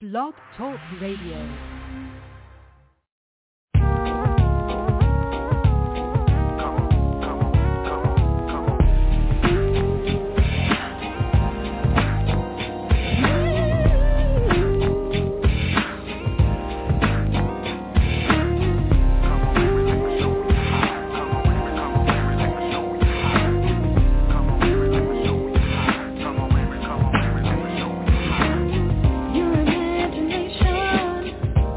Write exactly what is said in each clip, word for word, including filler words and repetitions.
Blog Talk Radio. Your imagination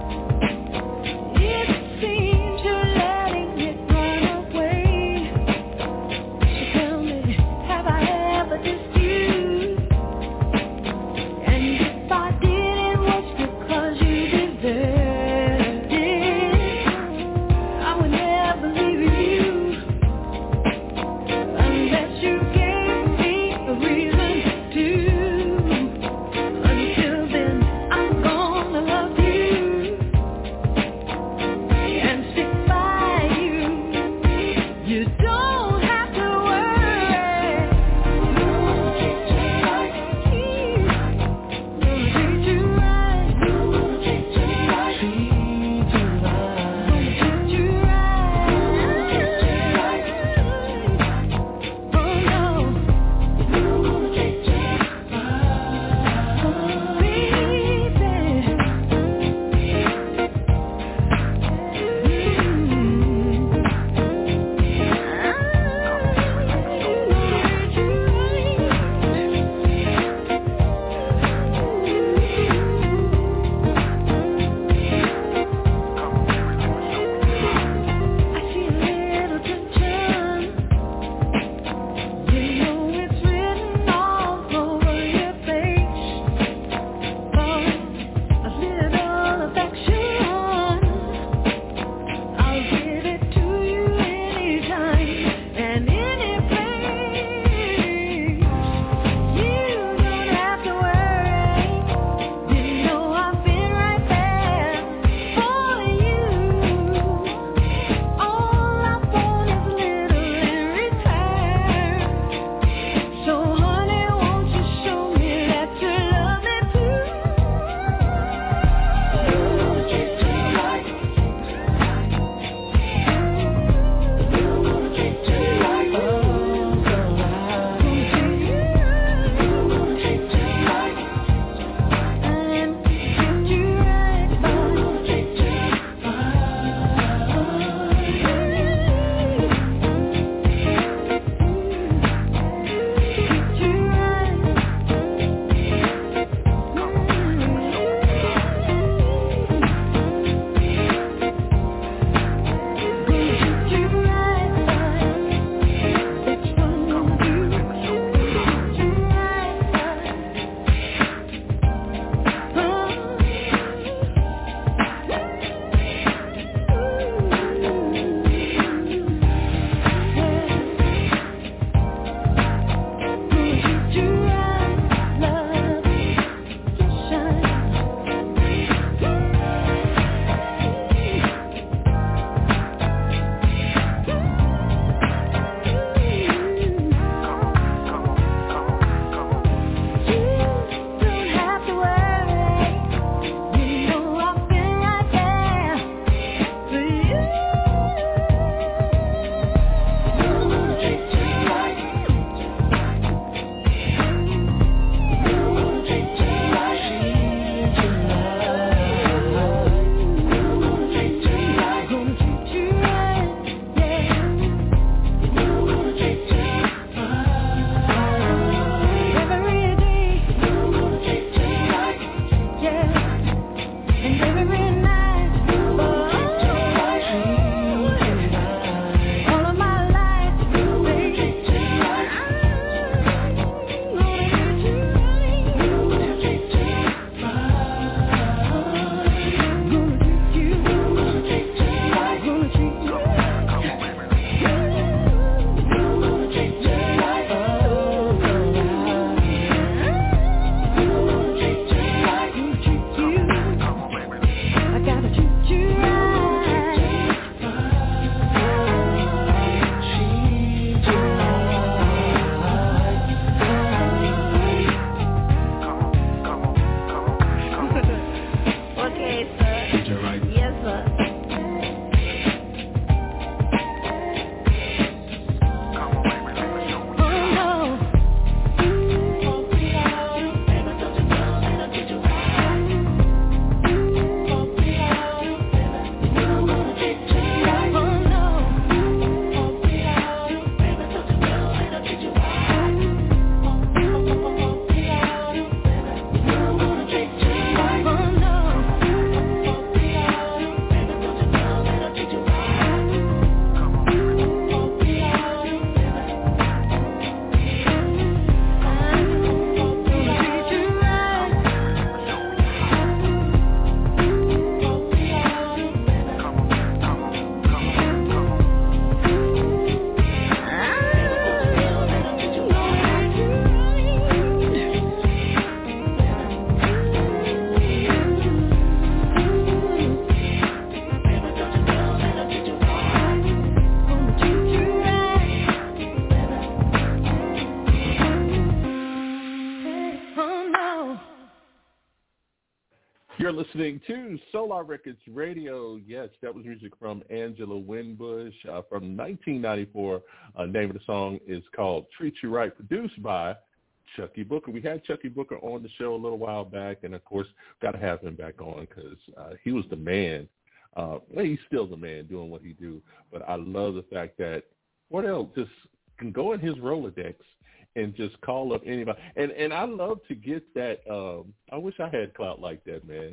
You're listening to Solar Records Radio. Yes, that was music from Angela Winbush uh, from nineteen ninety-four. Uh, name of the song is called Treat You Right, produced by Chucky Booker. We had Chucky Booker on the show a little while back, and, of course, got to have him back on because uh, he was the man. Uh, well, he's still the man doing what he do, but I love the fact that Wardell just can go in his Rolodex and just call up anybody. And and I love to get that. Um, I wish I had clout like that, man.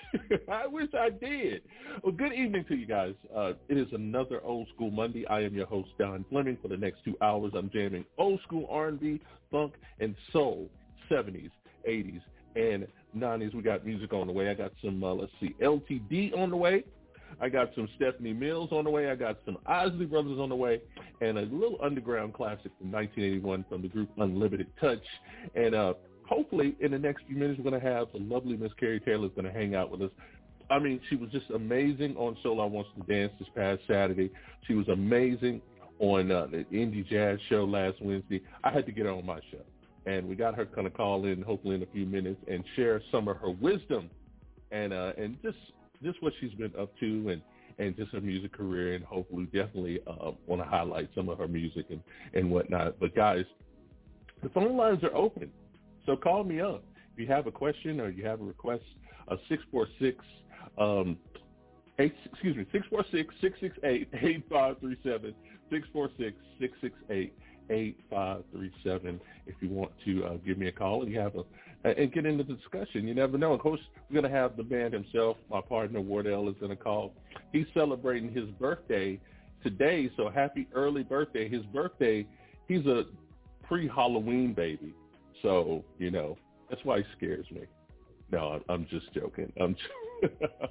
I wish I did. Well, good evening to you guys. Uh, it is another Old School Monday. I am your host, Don Fleming. For the next two hours, I'm jamming old school R and B, funk, and soul, seventies, eighties, and nineties. We got music on the way. I got some, uh, let's see, L T D on the way. I got some Stephanie Mills on the way. I got some Isley Brothers on the way, and a little underground classic from nineteen eighty-one from the group Unlimited Touch. And uh, hopefully in the next few minutes, we're going to have the lovely Miss Carrie Taylor is going to hang out with us. I mean, she was just amazing on Solar Wants to Dance this past Saturday. She was amazing on uh, the Indie Jazz show last Wednesday. I had to get her on my show, and we got her going to call in hopefully in a few minutes and share some of her wisdom and uh, and just – just what she's been up to and, and just her music career, and hopefully definitely uh, want to highlight some of her music and, and whatnot. But, guys, the phone lines are open, so call me up. If you have a question or you have a request, uh, six four six, um, eight, excuse me, six four six, six six eight, eight five three seven, six four six, six six eight, eight five three seven if you want to uh, give me a call and you have a and get into the discussion. You never know. Of course, we're going to have the man himself. My partner, Wardell, is going to call. He's celebrating his birthday today, so happy early birthday. His birthday, he's a pre-Halloween baby. So, you know, that's why he scares me. No, I'm just joking. I'm just,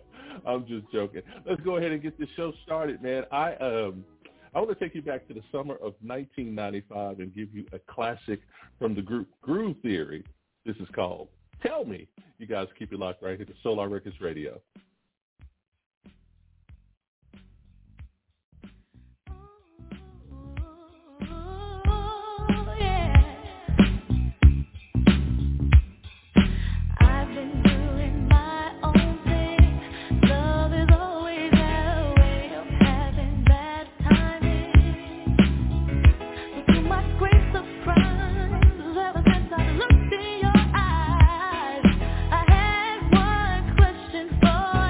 I'm just joking. Let's go ahead and get this show started, man. I um I want to take you back to the summer of nineteen ninety-five and give you a classic from the group Groove Theory. This is called Tell Me. You guys keep it locked right here to Solar Records Radio. For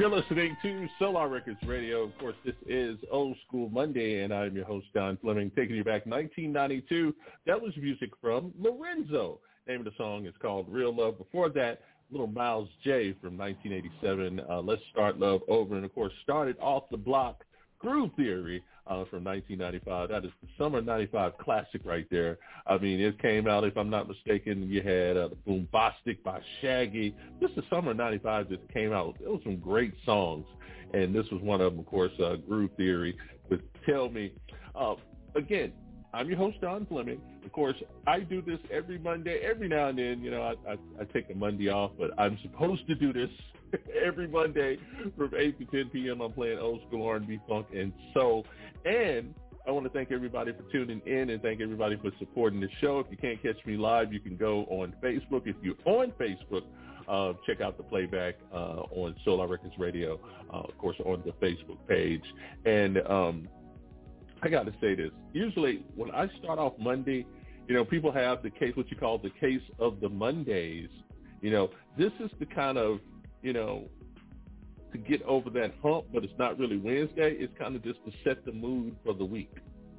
You're listening to Solar Records Radio. Of course, this is Old School Monday, and I'm your host, Don Fleming, taking you back nineteen ninety-two. That was music from Lorenzo. The name of the song is called Real Love. Before that, little Miles J from nineteen eighty-seven, uh, Let's Start Love Over. And, of course, started off the block, Groove Theory uh, from nineteen ninety-five. That is the summer ninety-five classic right there. I mean, it came out, if I'm not mistaken, you had uh, the Boombastic by Shaggy. Just the summer ninety-five just came out. There was some great songs, and this was one of them, of course, uh, Groove Theory with Tell Me. Uh, again, I'm your host, Don Fleming. Of course, I do this every Monday. Every now and then, you know, I, I, I take a Monday off, but I'm supposed to do this every Monday from eight to ten p.m. I'm playing old school R and B, funk, and soul. And I want to thank everybody for tuning in and thank everybody for supporting the show. If you can't catch me live, you can go on Facebook. If you're on Facebook, uh, check out the playback uh, on Solar Records Radio, uh, of course, on the Facebook page. And um, I got to say this. Usually when I start off Monday, you know, people have the case, what you call the case of the Mondays. You know, this is the kind of, you know, to get over that hump, but it's not really Wednesday. It's kind of just to set the mood for the week.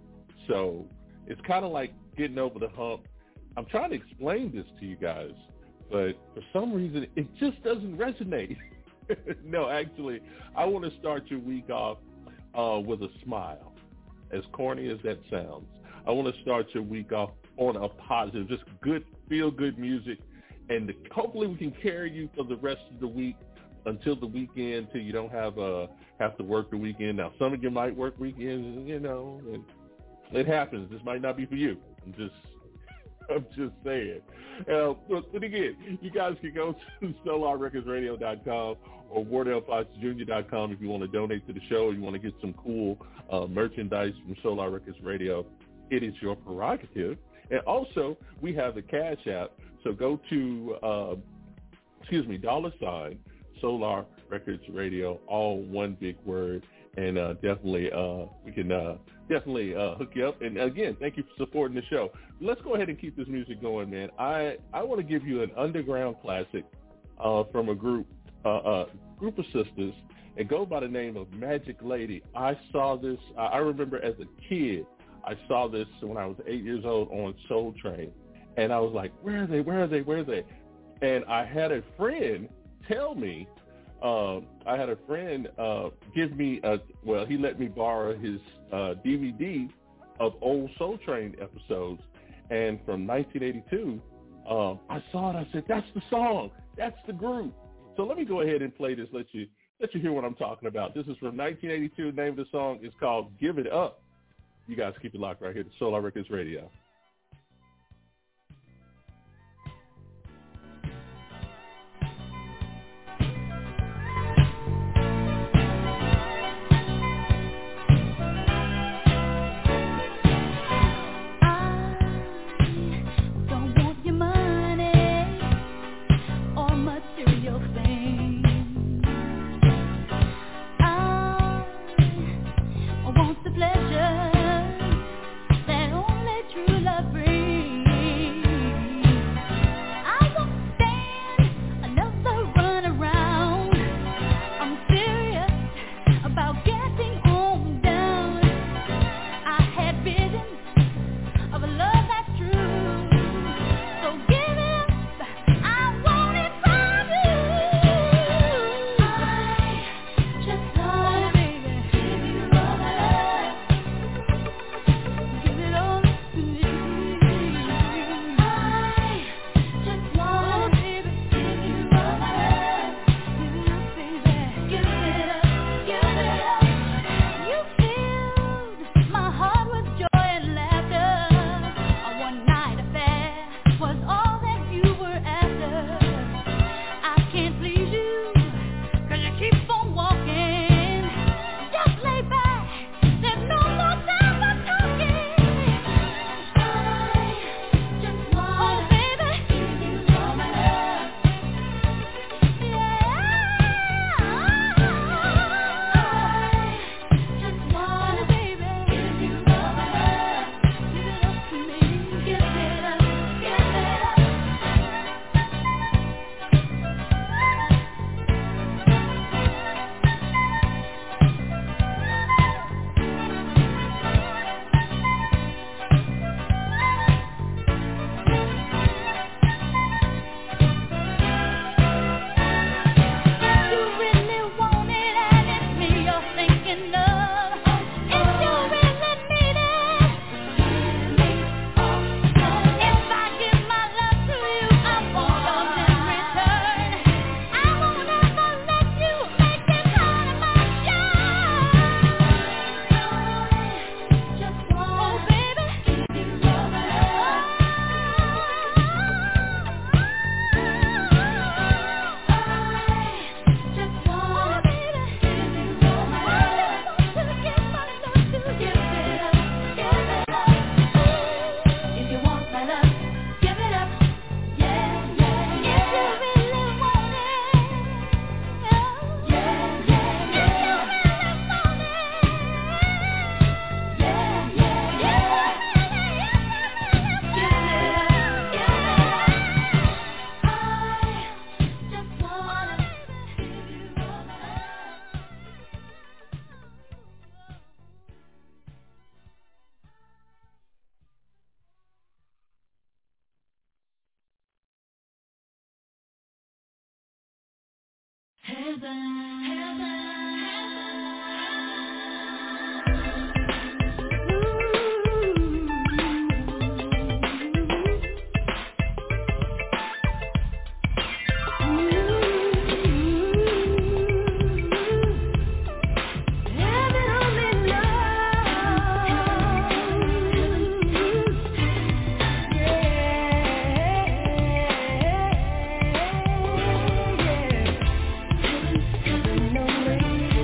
So it's kind of like getting over the hump. I'm trying to explain this to you guys, but for some reason, it just doesn't resonate. No, actually, I want to start your week off uh, with a smile. As corny as that sounds, I want to start your week off on a positive, just good, feel-good music, and the, hopefully we can carry you for the rest of the week until the weekend, till you don't have uh, have to work the weekend. Now, some of you might work weekends, you know, and it happens. This might not be for you. I'm just, I'm just saying. Uh, but, but again, you guys can go to solar records radio dot com or wardell fox junior dot com if you want to donate to the show or you want to get some cool uh, merchandise from Solar Records Radio. It is your prerogative. And also, we have the Cash App. So go to, uh, excuse me, dollar sign, Solar Records Radio, all one big word, and uh, definitely uh, we can uh, definitely uh, hook you up. And again, thank you for supporting the show. Let's go ahead and keep this music going, man. I, I want to give you an underground classic uh, from a group uh, uh, group of sisters, and go by the name of Magic Lady. I saw this. Uh, I remember as a kid, I saw this when I was eight years old on Soul Train, and I was like, "Where are they? Where are they? Where are they?" And I had a friend tell me, uh, I had a friend uh, give me a, well, he let me borrow his uh, D V D of old Soul Train episodes, and from nineteen eighty-two, um, I saw it. I said, "That's the song. That's the group." So let me go ahead and play this. Let you let you hear what I'm talking about. This is from nineteen eighty-two. The name of the song is called "Give It Up." You guys keep it locked right here to Solar Records Radio. Pleasure that only true love Heaven, heaven only.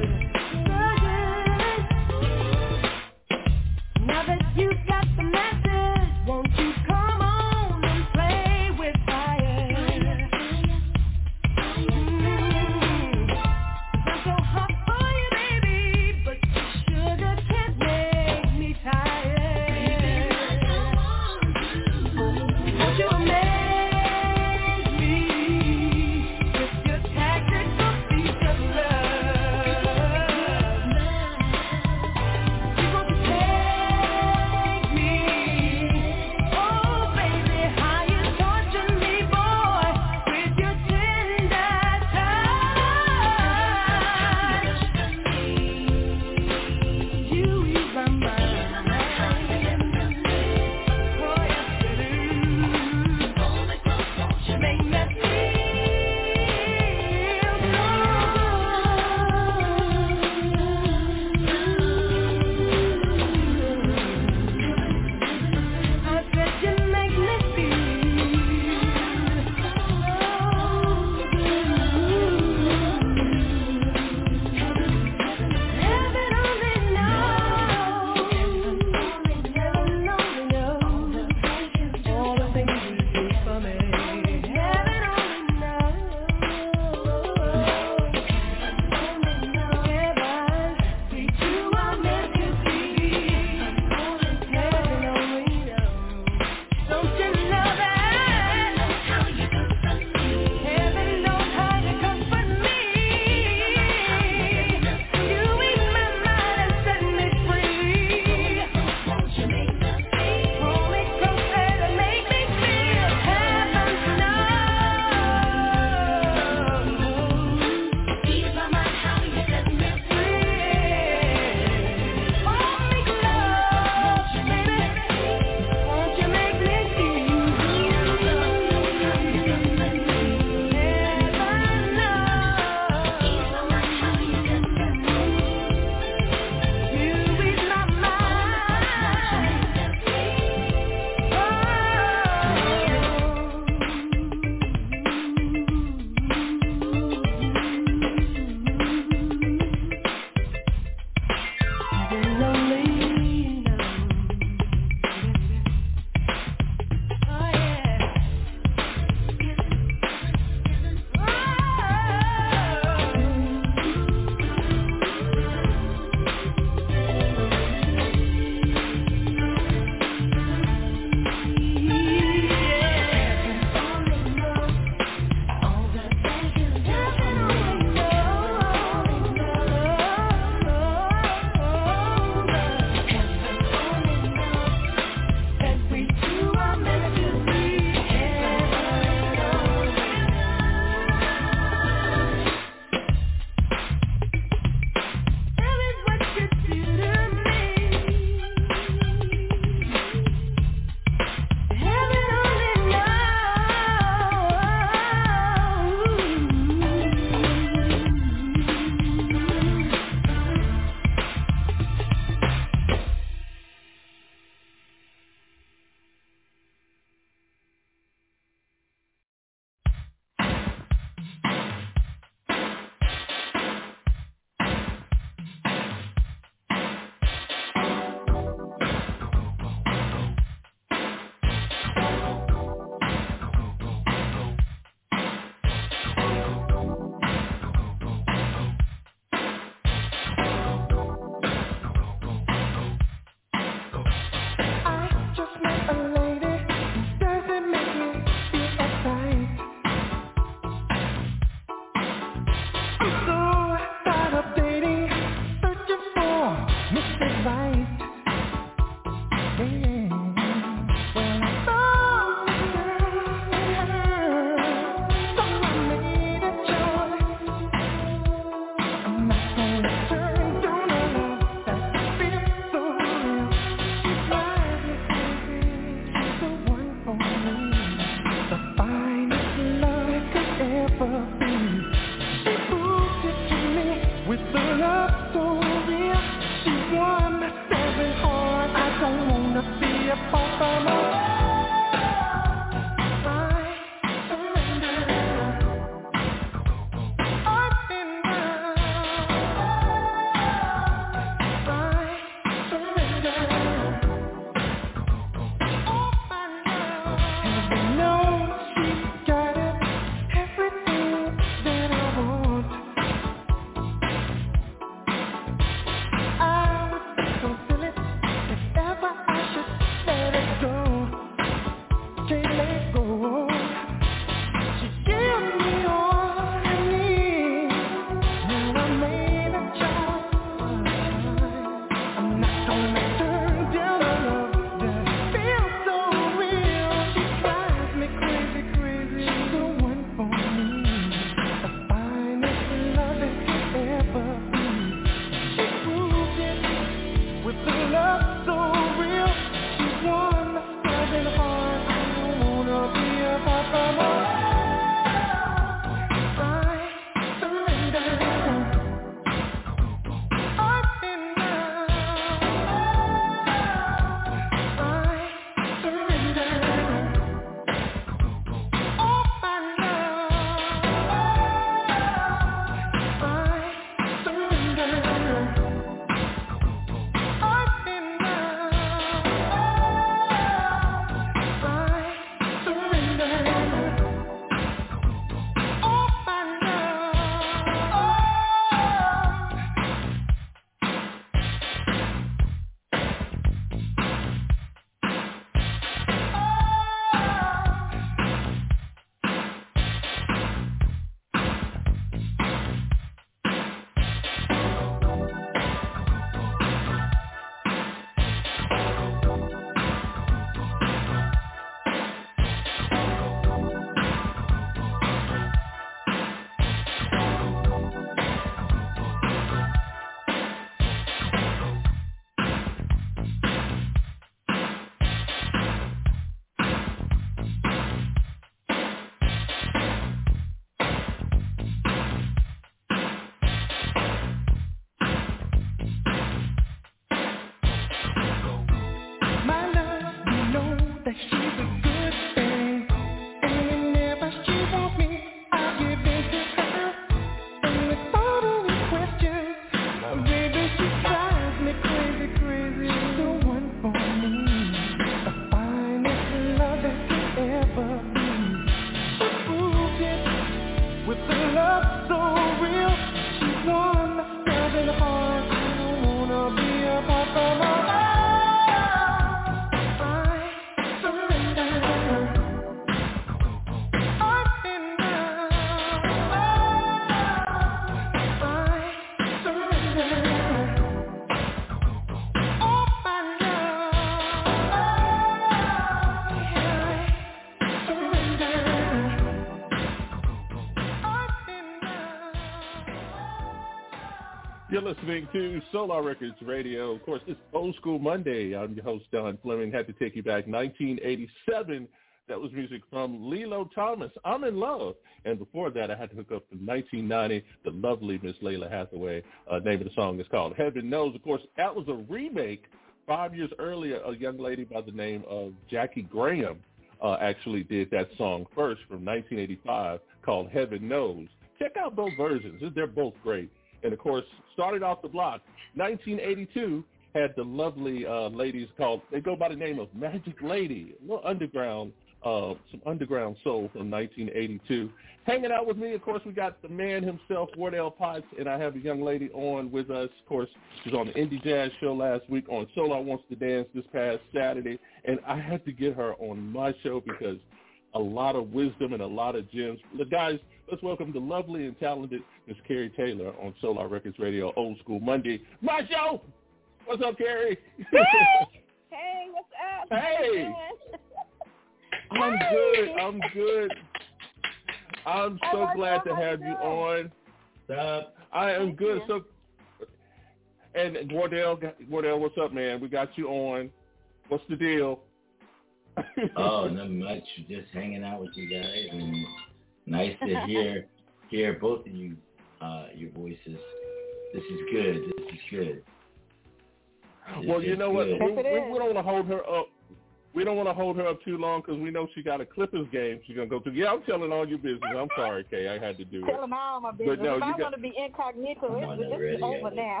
You're listening to Solar Records Radio. Of course, it's Old School Monday. I'm your host, Don Fleming. Had to take you back nineteen eighty-seven. That was music from Lilo Thomas, I'm in Love. And before that, I had to hook up to nineteen ninety, the lovely Miss Lalah Hathaway. Uh, name of the song is called Heaven Knows. Of course, that was a remake. Five years earlier, a young lady by the name of Jackie Graham uh, actually did that song first from nineteen eighty-five called Heaven Knows. Check out both versions. They're both great. And, of course, started off the block. nineteen eighty-two had the lovely uh, ladies called, they go by the name of Magic Lady, a little underground, uh, some underground soul from nineteen eighty-two. Hanging out with me, of course, we got the man himself, Wardell Potts, and I have a young lady on with us. Of course, she was on the Indie Jazz Show last week, on Solar Wants to Dance this past Saturday, and I had to get her on my show because a lot of wisdom and a lot of gems. Look, guys, let's welcome the lovely and talented Miss Carrie Taylor on Solar Records Radio, Old School Monday. My show! What's up, Carrie? Hey! Hey, what's up? Hey! I'm good. I'm good. I'm so How glad you? to How have you you doing? on. Uh, I am Thank good. you. So, and Wardell, Wardell, what's up, man? We got you on. What's the deal? oh, not much. Just hanging out with you guys, and nice to hear hear both of you, uh, your voices. This is good. This is good. This well, you is know what? good. We, Yes, it we, is. we don't want to hold her up. We don't want to hold her up too long because we know she got a Clippers game she's gonna go to. Yeah, I'm telling all your business. I'm sorry, Kay. I had to do Tell it. them all my business. But no, if I you got- want to be incognito, I'm on it's, the it's radio. over now.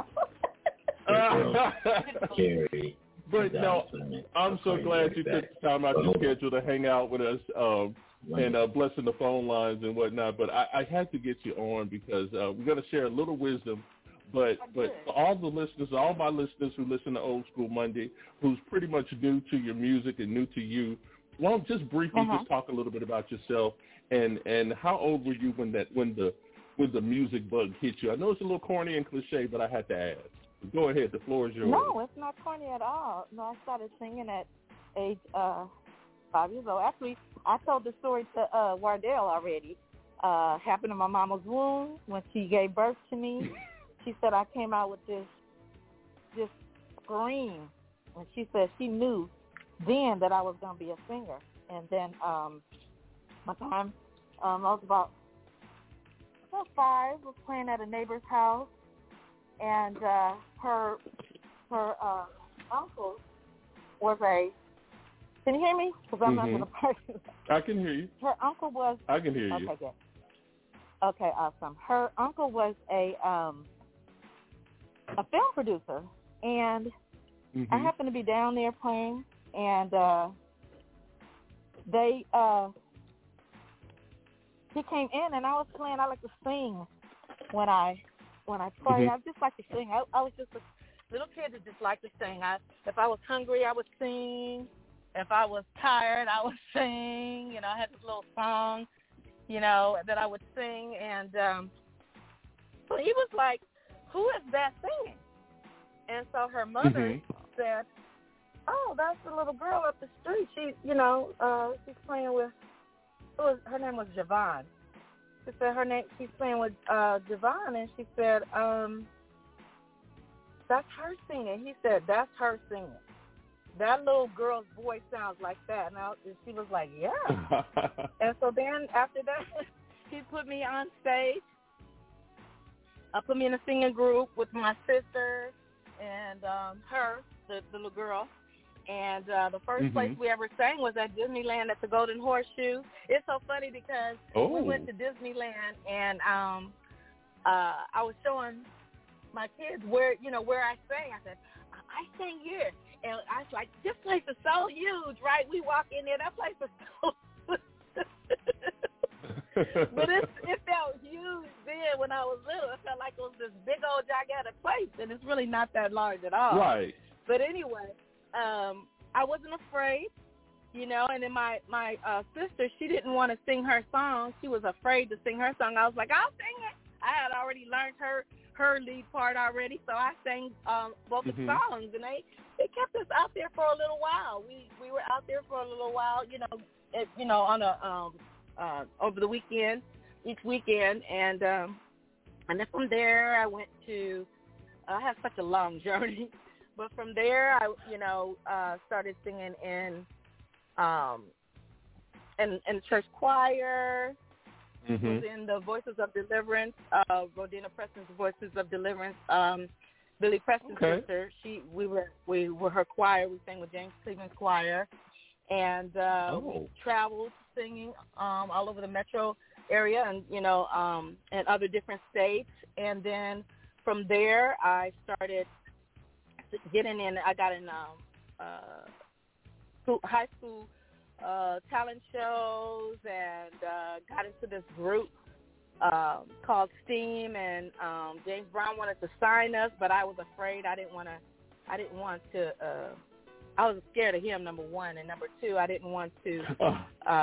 Carrie. But no, I'm so glad you took the time out your schedule to hang out with us um, and uh, blessing the phone lines and whatnot. But I, I had to get you on because uh, we're going to share a little wisdom. But but for all the listeners, all my listeners who listen to Old School Monday, who's pretty much new to your music and new to you, well, just briefly, Uh-huh. just talk a little bit about yourself and, and how old were you when that when the when the music bug hit you? I know it's a little corny and cliche, but I had to ask. Go ahead, the floor is yours. No, it's not corny at all. No, I started singing at age uh, five years old. Actually, I told the story to uh, Wardell already. Uh, happened in my mama's womb when she gave birth to me. She said I came out with this this scream, and she said she knew then that I was going to be a singer. And then um, one time, um, I was about, about five, was playing at a neighbor's house, and uh, her her uh, uncle was a. Can you hear me? Because I'm Mhm. not in the parking lot. I can hear you. Her uncle was. I can hear you. Okay, good. Okay, awesome. Her uncle was a um, a film producer, and Mhm. I happened to be down there playing, and uh, they uh, he came in, and I was playing. I like to sing when I when I play. Mhm. I just like to sing. I, I was just a little kid that just liked to sing. I, if I was hungry, I would sing. If I was tired, I would sing. You know, I had this little song, you know, that I would sing, and um, so he was like, "Who is that singing?" And so her mother Mhm. said, "Oh, that's the little girl up the street. She, you know, uh, she's playing with. It was, her name was Javon." She said her name. She's playing with uh, Javon, and she said, um, "That's her singing." He said, "That's her singing. That little girl's voice sounds like that." And, I, and she was like, "Yeah." And so then after that, he put me on stage. Uh, put me in a singing group with my sister and um, her, the, the little girl. And uh, the first Mhm. place we ever sang was at Disneyland at the Golden Horseshoe. It's so funny because Oh. we went to Disneyland, and um, uh, I was showing my kids where, you know, where I sang. I said, I sing here. And I was like, this place is so huge, right? We walk in there, that place is so But it, it felt huge then when I was little. It felt like it was this big old gigantic place, and it's really not that large at all. Right. But anyway, um, I wasn't afraid, you know, and then my, my uh, sister, she didn't want to sing her song. She was afraid to sing her song. I was like, I'll sing it. I had already learned her, her lead part already, so I sang um, both Mhm. the songs, and they, they kept us out there for a little while. We we were out there for a little while, you know, it, you know, on a um, uh, over the weekend, each weekend, and um, and then from there I went to I had such a long journey. But from there, I, you know, uh, started singing in, um, in, in church choir. Mm-hmm. Was in the Voices of Deliverance, uh, Rodina Preston's Voices of Deliverance. Um, Billy Preston's okay. sister. She, we were, we were her choir. We sang with James Cleveland's choir, and uh, oh. we traveled singing um, all over the metro area, and you know, um, and other different states. And then from there, I started getting in. I got in um, uh, school, high school uh, talent shows, and uh, got into this group um, called STEAM. And um, James Brown wanted to sign us, but I was afraid. I didn't want to. I didn't want to. Uh, I was scared of him. Number one, and number two, I didn't want to. Uh,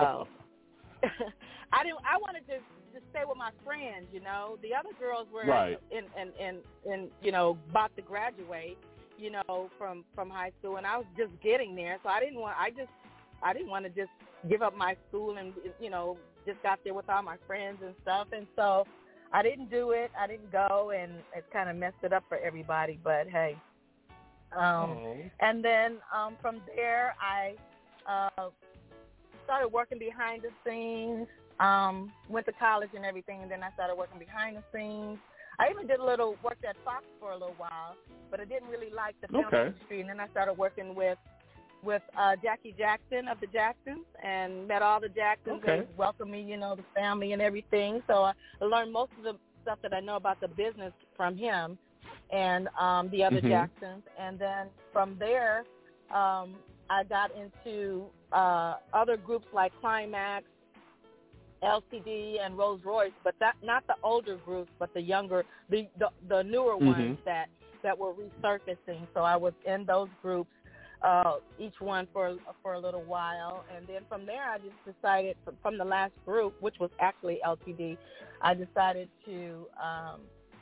I didn't. I wanted to just stay with my friends. You know, the other girls were right. in, in, in, in, you know, about to graduate. You know, from, from high school, and I was just getting there. So I didn't want. I just. I didn't want to just give up my school and, you know, just got there with all my friends and stuff. And so I didn't do it. I didn't go, and it kind of messed it up for everybody. But, hey. Um, and then um, from there, I uh, started working behind the scenes, um, went to college and everything, and then I started working behind the scenes. I even did a little, worked at Fox for a little while, but I didn't really like the film okay. industry. And then I started working with with uh, Jackie Jackson of the Jacksons, and met all the Jacksons. Okay. They welcomed me, you know, the family and everything. So I learned most of the stuff that I know about the business from him and um, the other mm-hmm. Jacksons. And then from there, um, I got into uh, other groups like Climax, L C D, and Rolls Royce, but that not the older groups, but the younger, the the, the newer mm-hmm. ones that, that were resurfacing. So I was in those groups. Uh, each one for for a little while, and then from there I just decided from, from the last group, which was actually L T D, I decided to um,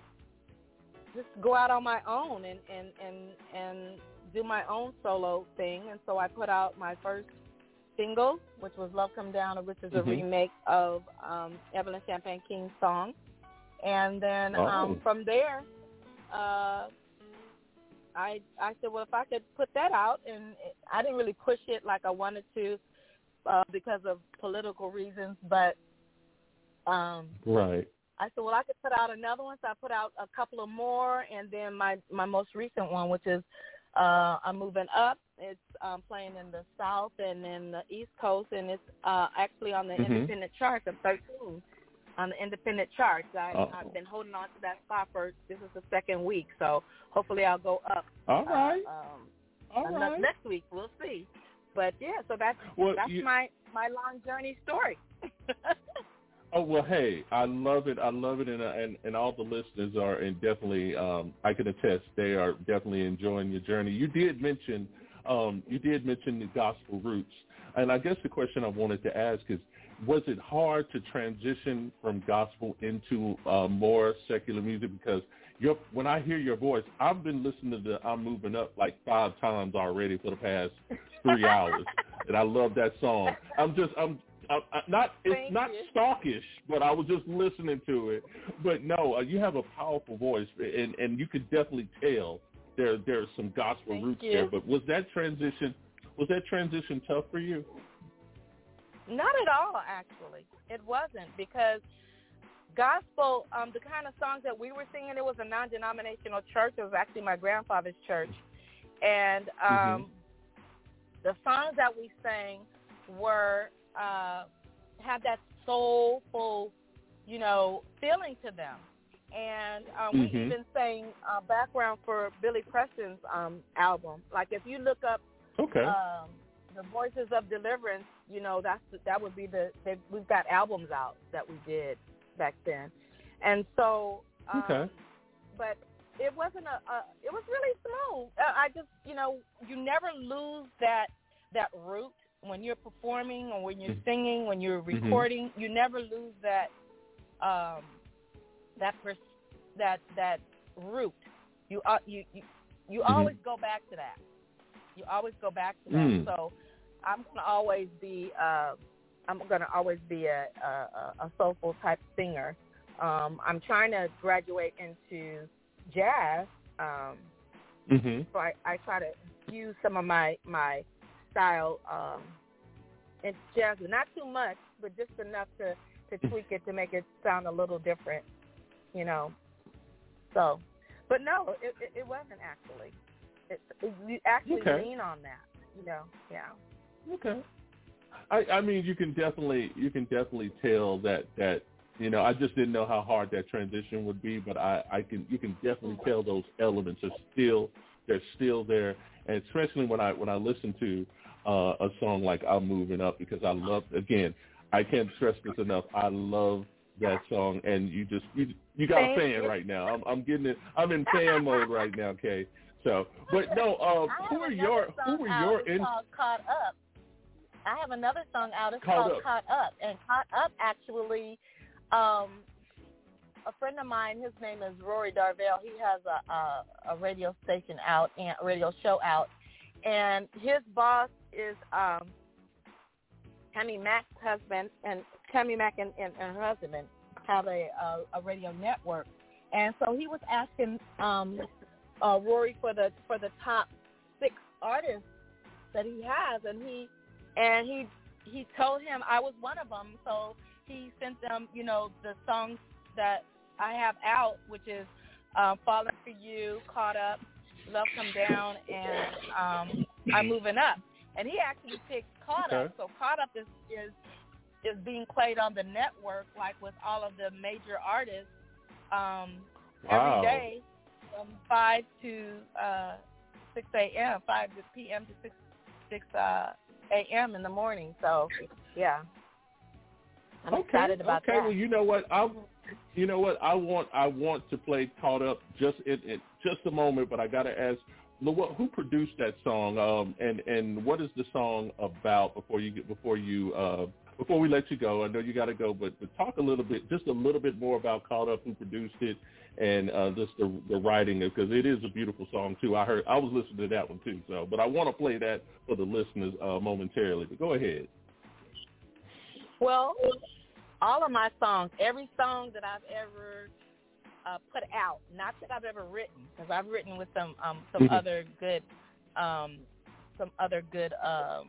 just go out on my own and, and, and, and do my own solo thing. And so I put out my first single, which was Love Come Down, which is a mm-hmm. remake of um, Evelyn Champagne King's song. And then oh. um, from there, uh, I I said, well, if I could put that out, and it, I didn't really push it like I wanted to uh, because of political reasons, but um, right. I said, well, I could put out another one, so I put out a couple of more, and then my, my most recent one, which is uh, I'm Moving Up. It's um, playing in the South and in the East Coast, and it's uh, actually on the mm-hmm. independent charts. I'm thirteen on the independent charts. I, oh. I've been holding on to that spot for, this is the second week, so hopefully I'll go up. All right. Uh, um, All right. Next week, we'll see. But, yeah, so that's, well, that's you, my, my long journey story. oh, well, hey, I love it. I love it, and and, and all the listeners are, and definitely, um, I can attest, they are definitely enjoying your journey. You did mention, um, you did mention the gospel roots, and I guess the question I wanted to ask is, was it hard to transition from gospel into uh, more secular music? Because your, when I hear your voice, I've been listening to the I'm Moving Up like five times already for the past three hours, and I love that song. I'm just, I'm, I'm, I'm not, it's Thank not you. stalkish, but I was just listening to it. But no, uh, you have a powerful voice, and, and you could definitely tell there there's some gospel Thank roots you. there. But was that transition, was that transition tough for you? Not at all, actually. It wasn't, because gospel, um, the kind of songs that we were singing, it was a non-denominational church. It was actually my grandfather's church. And um, mm-hmm. the songs that we sang were, uh, had that soulful, you know, feeling to them. And um, mm-hmm. we even sang uh, background for Billy Preston's um, album. Like, if you look up okay. um, the Voices of Deliverance, you know, that's that would be the, they, we've got albums out that we did back then. And so, um, okay. but it wasn't a, a, it was really smooth. I just, you know, you never lose that, that root when you're performing or when you're singing, when you're recording, mm-hmm. you never lose that, um, that, pers- that, that root. You, uh, you, you, you mm-hmm. always go back to that. You always go back to that. Mm. So I'm going to always be, uh, I'm going to always be a, a, a soulful type singer. Um, I'm trying to graduate into jazz, Um, mm-hmm. So I, I try to use some of my my style um, in jazz, not too much, but just enough to, to tweak it to make it sound a little different, you know. So, but no, it, it, it wasn't actually. It, it, you actually okay. lean on that, you know. Yeah. Okay. I, I mean, you can definitely you can definitely tell that, that you know, I just didn't know how hard that transition would be, but I, I can you can definitely tell those elements are still they're still there, and especially when I when I listen to uh, a song like "I'm Moving Up," because I love, again, I can't stress this enough. I love that song, and you just you you got a fan right now. I'm I'm getting it. I'm in fan mode right now, Kay. So, but no, uh, who are your who were your in called Caught Up? I have another song out. It's Caught called Up. Caught Up, and Caught Up actually. Um, a friend of mine, his name is Rory Darvell. He has a, a, a radio station out and a radio show out, and his boss is um, Tammy Mack's husband, and Tammy Mack and, and, and her husband have a, a a radio network, and so he was asking um, uh, Rory for the for the top six artists that he has, and he and he he told him I was one of them, so he sent them, you know, the songs that I have out, which is um, Falling for You, Caught Up, Love Come Down, and um, I'm Moving Up. And he actually picked Caught okay. Up. So Caught Up is, is is being played on the network, like with all of the major artists, um, wow. every day from five to uh, six a.m., five p.m. to six, six uh, a.m. in the morning. So, yeah. I'm okay. excited about okay. that. Well, you know what? I, you know what? I want I want to play "Caught Up" just in, in just a moment, but I got to ask, who produced that song? Um, and, and what is the song about? Before you get before you uh, before we let you go, I know you got to go, but, but talk a little bit, just a little bit more about "Caught Up," who produced it, and uh, just the, the writing, because it is a beautiful song too. I heard I was listening to that one too. So, but I want to play that for the listeners uh, momentarily. But go ahead. Well, all of my songs, every song that I've ever uh, put out, not that I've ever written, because I've written with some um, some mm-hmm. other good, um, some other good um,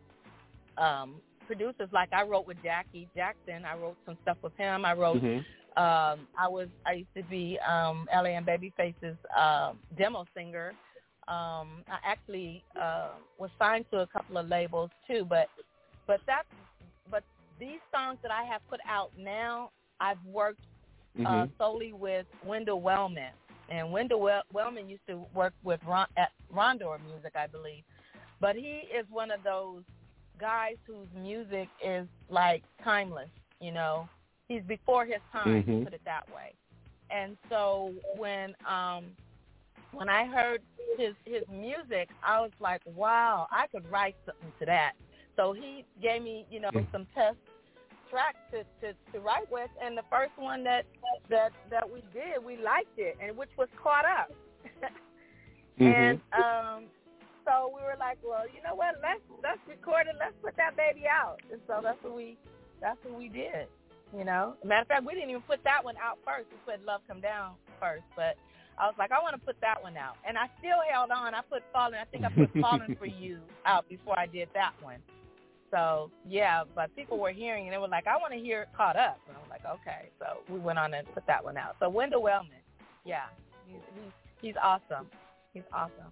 um, producers. Like I wrote with Jackie Jackson. I wrote some stuff with him. I wrote. Mm-hmm. Um, I was. I used to be um, L A and Babyface's uh, demo singer. Um, I actually uh, was signed to a couple of labels too, but but that but. These songs that I have put out now, I've worked uh, mm-hmm. solely with Wendell Wellman. And Wendell Wel- Wellman used to work with Ron- at Rondor Music, I believe. But he is one of those guys whose music is, like, timeless, you know. He's before his time, mm-hmm. to put it that way. And so when um, when I heard his, his music, I was like, wow, I could write something to that. So he gave me, you know, some test tracks to, to, to write with, and the first one that that that we did, we liked it, and which was Caught Up. mm-hmm. And um, so we were like, well, you know what? Let's let's record it. Let's put that baby out. And so that's what we that's what we did. You know, matter of fact, we didn't even put that one out first. We put Love Come Down first, but I was like, I want to put that one out, and I still held on. I put Falling. I think I put Falling for You out before I did that one. So, yeah, but people were hearing, and they were like, I want to hear it Caught Up. And I was like, okay. So we went on and put that one out. So Wendell Wellman, yeah, he's, he's, he's awesome. He's awesome.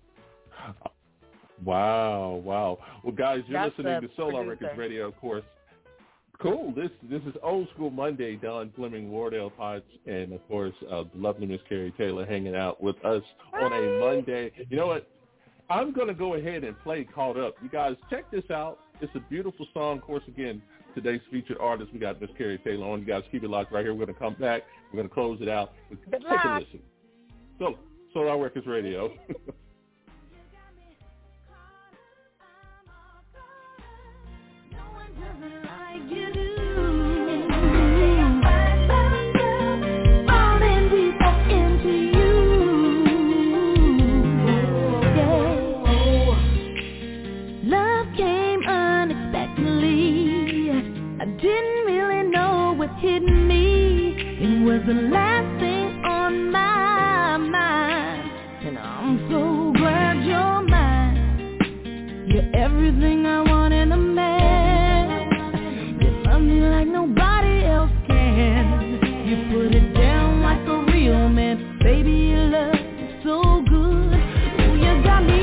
Wow, wow. Well, guys, you're That's listening to Solar producer. Records Radio, of course. Cool. This this is Old School Monday. Don Fleming, Wardell Potts, and, of course, uh, the lovely Miss Carrie Taylor hanging out with us on a Monday. You know what? I'm going to go ahead and play Caught Up. You guys, check this out. It's a beautiful song. Of course, again, today's featured artist, we got Miss Carrie Taylor on. You guys keep it locked right here. We're going to come back. We're going to close it out. Take a listen. So, Solar Records Radio. Hitting me, it was the last thing on my mind. everything I want in a man. You love me like nobody else can. You put it down like a real man. Baby, your love is so good. Ooh, you got me.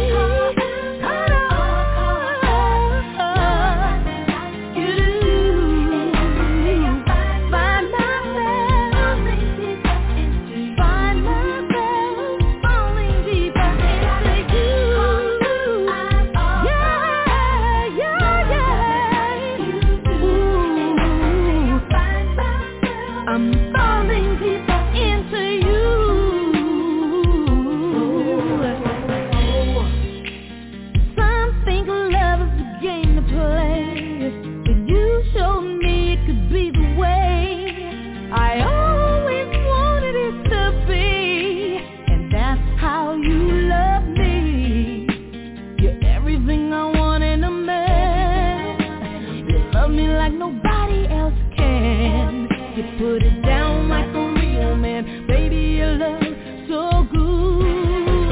Put it down like a real man. Baby, your love so good.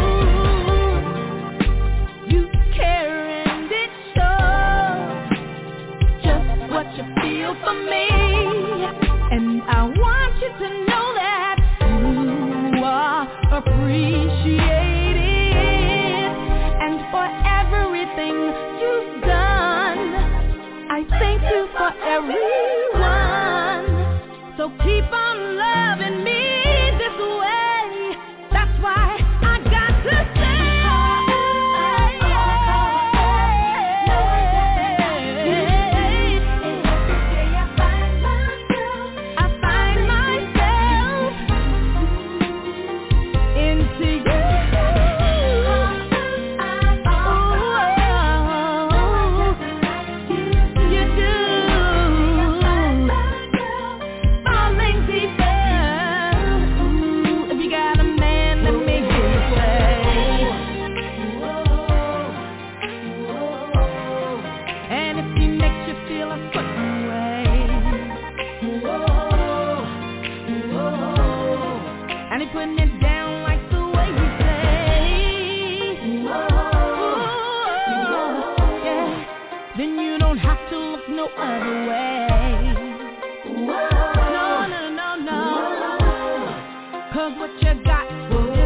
You care and it shows just what you feel for me. And I want you to know that you are appreciated. And for everything you've done, I thank you for everyone. So keep on loving me this way. That's why I got to say, I find myself into you. You do. Putting it down like the way you say, Whoa, yeah. Then you don't have to look no other way. No, no, no, no. Cause what you got is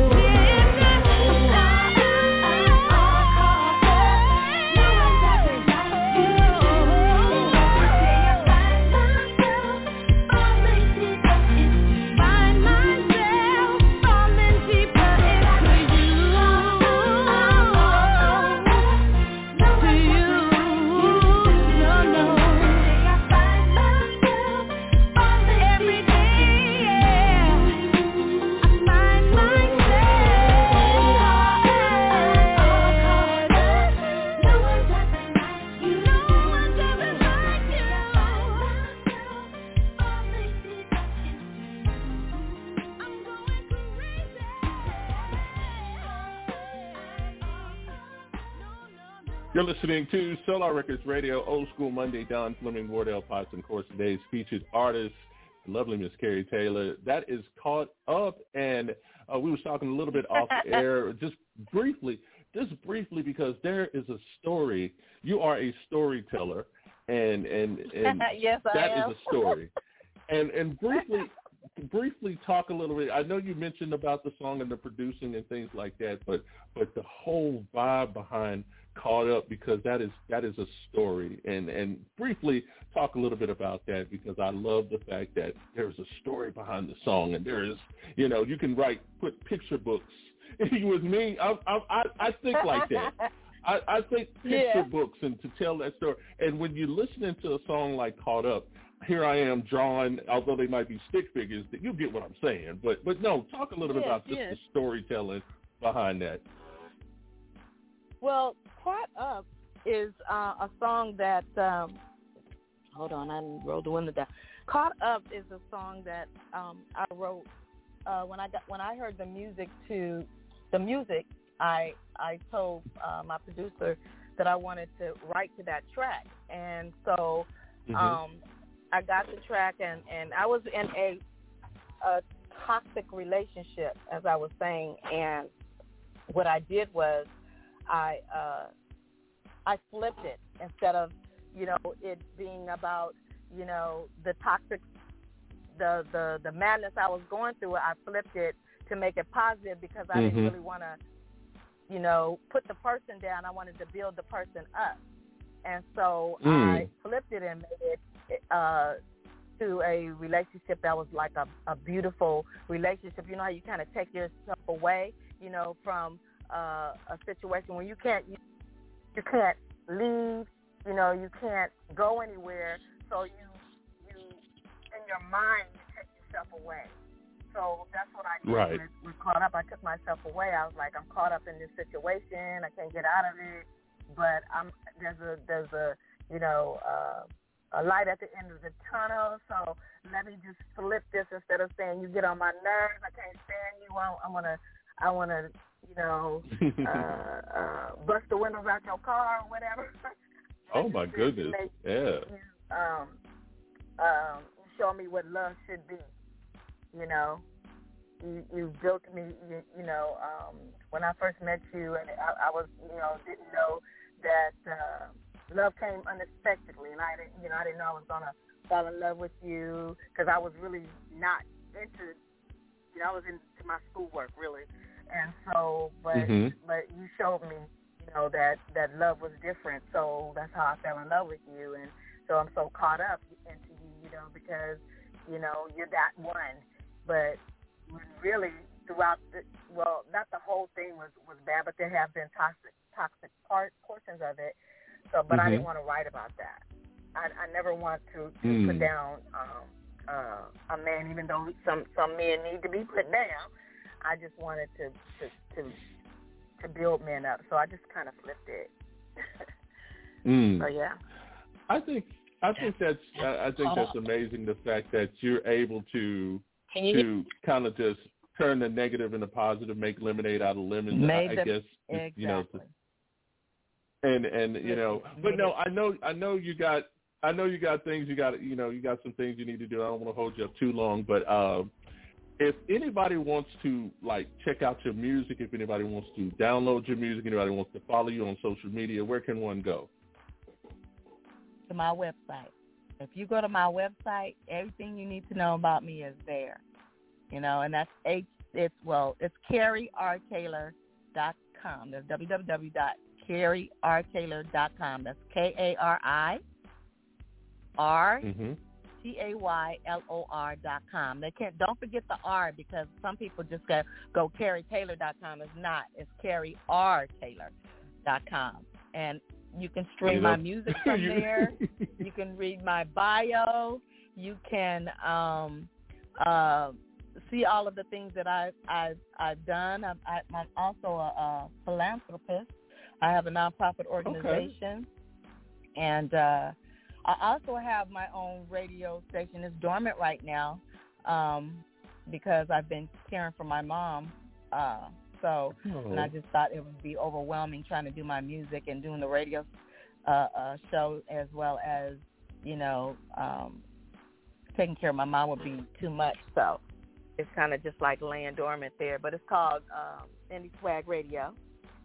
You're listening to Solar Records Radio, Old School Monday. Don Fleming, Wardell Potts, and of course today's featured artist, lovely Miss Carrie Taylor. That is Caught Up, and uh, we was talking a little bit off the air, just briefly, just briefly, because there is a story. You are a storyteller, and and and yes, that I am. is a story. And and briefly, briefly talk a little bit. I know you mentioned about the song and the producing and things like that, but but the whole vibe behind Caught Up, because that is that is a story, and and briefly talk a little bit about that, because I love the fact that there's a story behind the song, and there is, you know, you can write put picture books. With me, I I I think like that. I, I think picture yeah. books and to tell that story. And when you're listening to a song like Caught Up, here I am drawing, although they might be stick figures, that you get what I'm saying. But but no, talk a little yes, bit about just yes. the storytelling behind that. Well, Caught Up is uh, a song that, um, hold on, I rolled the window down. Caught Up is a song that um, I wrote uh, when I got when I heard the music to the music. I I told uh, my producer that I wanted to write to that track, and so mm-hmm. um, I got the track, and, and I was in a, a toxic relationship, as I was saying, and what I did was I uh, I flipped it instead of, you know, it being about, you know, the toxic, the the, the madness I was going through. I flipped it to make it positive because I mm-hmm. didn't really want to, you know, put the person down. I wanted to build the person up. And so mm. I flipped it and made it uh, to a relationship that was like a, a beautiful relationship. You know how you kind of take yourself away, you know, from uh, a situation where you can't you, you can't leave, you know, you can't go anywhere. So you you in your mind you take yourself away. So that's what I did. Right. When it was caught up, I took myself away. I was like, I'm caught up in this situation. I can't get out of it. But I'm there's a there's a you know uh, a light at the end of the tunnel. So let me just flip this instead of saying you get on my nerves. I can't stand you. I, I wanna I wanna you know uh, uh, bust the windows out your car or whatever. Oh my goodness! Make, yeah. You, um, um, you show me what love should be. You know, you you built me. You, you know, um, when I first met you, and I, I was you know didn't know that uh, love came unexpectedly, and I didn't, you know, I didn't know I was gonna fall in love with you because I was really not into, you know, I was into my schoolwork really, and so, but mm-hmm. but you showed me, you know, that that love was different, so that's how I fell in love with you, and so I'm so caught up into you, you know, because you know you're that one, but really throughout the, well, not the whole thing was was bad, but there have been toxic. toxic part portions of it, so but mm-hmm. I didn't want to write about that. I, I never want to, to mm. put down um, uh, a man, even though some some men need to be put down. I just wanted to to to, to build men up, so I just kind of flipped it. mm. So yeah, I think I think that's I think that's amazing. The fact that you're able to to kind of just turn the negative into positive, make lemonade out of lemons. I, I guess exactly. you know. To, And and you know, but no, I know I know you got I know you got things you got you know you got some things you need to do. I don't want to hold you up too long, but uh, if anybody wants to like check out your music, if anybody wants to download your music, anybody wants to follow you on social media, where can one go? To my website. If you go to my website, everything you need to know about me is there. You know, and that's H. It's well, it's Kari R Taylor dot com. That's w w w dot Kari R Taylor dot com. That's K A R I R T A Y L O R dot com. They can't. Don't forget the R because some people just go go Kari Taylor dot com. It's not. It's Kari R Taylor dot com. And you can stream you know. my music from there. You can read my bio. You can um, uh, see all of the things that I've I've, I've done. I'm, I'm also a, a philanthropist. I have a nonprofit organization, okay. and uh, I also have my own radio station. It's dormant right now um, because I've been caring for my mom. Uh, so, oh. and I just thought it would be overwhelming trying to do my music and doing the radio uh, uh, show as well as, you know, um, taking care of my mom would be too much. So it's kind of just like laying dormant there. But it's called um, Indie Swag Radio.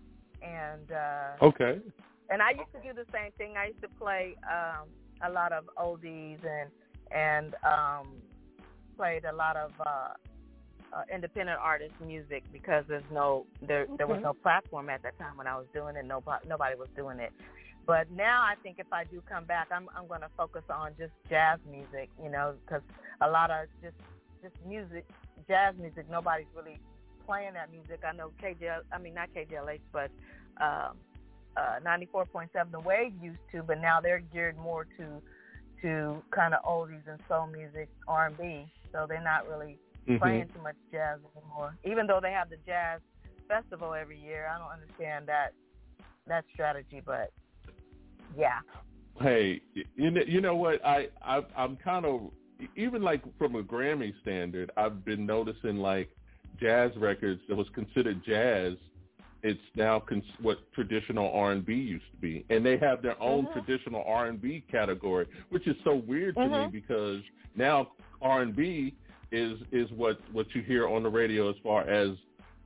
And uh, okay, and I used to do the same thing. I used to play um, a lot of oldies and and um, played a lot of uh, uh, independent artist music because there's no there okay. there was no platform at that time when I was doing it. Nobody nobody was doing it. But now I think if I do come back, I'm I'm going to focus on just jazz music. You know, because a lot of just just music, jazz music. Nobody's really playing that music. I know K J L, I mean not K J L H, but um, uh, ninety-four point seven The Wave used to, but now they're geared more to to kind of oldies and soul music, R and B. So they're not really mm-hmm. playing too much jazz anymore. Even though they have the jazz festival every year, I don't understand that that strategy. But yeah. Hey, you know, you know what? I, I I'm kind of even like from a Grammy standard, I've been noticing like jazz records that was considered jazz, it's now cons- what traditional R and B used to be, and they have their own mm-hmm. traditional R and B category, which is so weird to mm-hmm. me because now R and B is is what what you hear on the radio as far as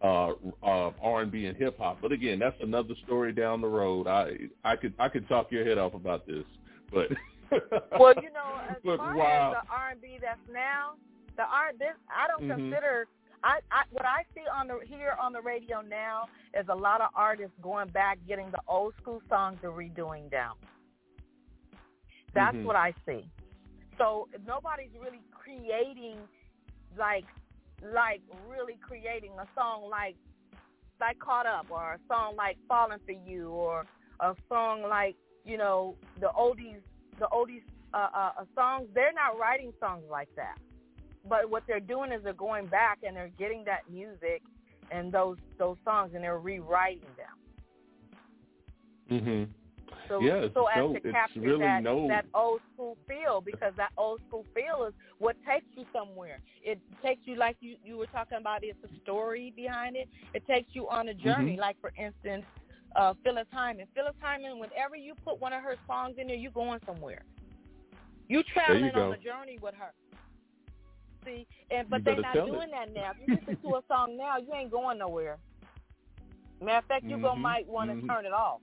uh, uh, R and B and hip hop. But again, that's another story down the road. I I could I could talk your head off about this, but well, you know, as but far wow. as the R and B that's now, the R this I don't mm-hmm. consider. I, I what I see on the here on the radio now is a lot of artists going back, getting the old school songs and redoing them. That's mm-hmm. what I see. So nobody's really creating like like really creating a song like like Caught Up, or a song like Falling for You, or a song like, you know, the oldies the oldies uh, uh, songs. They're not writing songs like that. But what they're doing is they're going back and they're getting that music and those those songs and they're rewriting them. Mhm. So, yeah, so as so to capture really that, no... that old school feel, because that old school feel is what takes you somewhere. It takes you, like you, you were talking about, it's a story behind it. It takes you on a journey. Mm-hmm. Like, for instance, uh, Phyllis Hyman. Phyllis Hyman, whenever you put one of her songs in there, you're going somewhere. You're traveling you on a journey with her. See, and but You they're better not tell doing it. that now. If you listen to a song now, you ain't going nowhere. Matter of fact, you mm-hmm. go might want to mm-hmm. turn it off.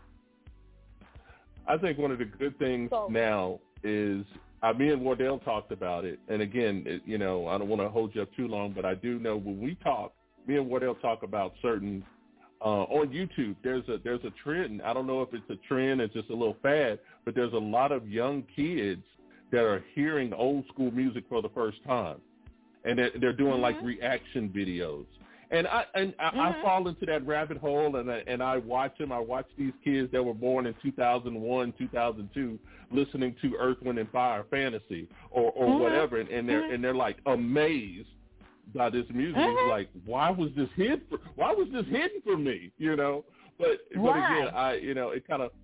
I think one of the good things So, now is, uh, me and Wardell talked about it, and again, it, you know, I don't want to hold you up too long, but I do know when we talk, me and Wardell talk about certain, uh, on YouTube, there's a there's a trend. I don't know if it's a trend, it's just a little fad, but there's a lot of young kids that are hearing old school music for the first time, and they're, they're doing mm-hmm. like reaction videos. And I and I, mm-hmm. I fall into that rabbit hole, and I, and I watch them. I watch these kids that were born in two thousand one, two thousand two, listening to Earth, Wind and Fire, Fantasy, or, or mm-hmm. whatever, and, and they're mm-hmm. and they're like amazed by this music. Mm-hmm. It's like, why was this hidden? For, why was this hidden from me? You know, but but Why? again, I you know it kind of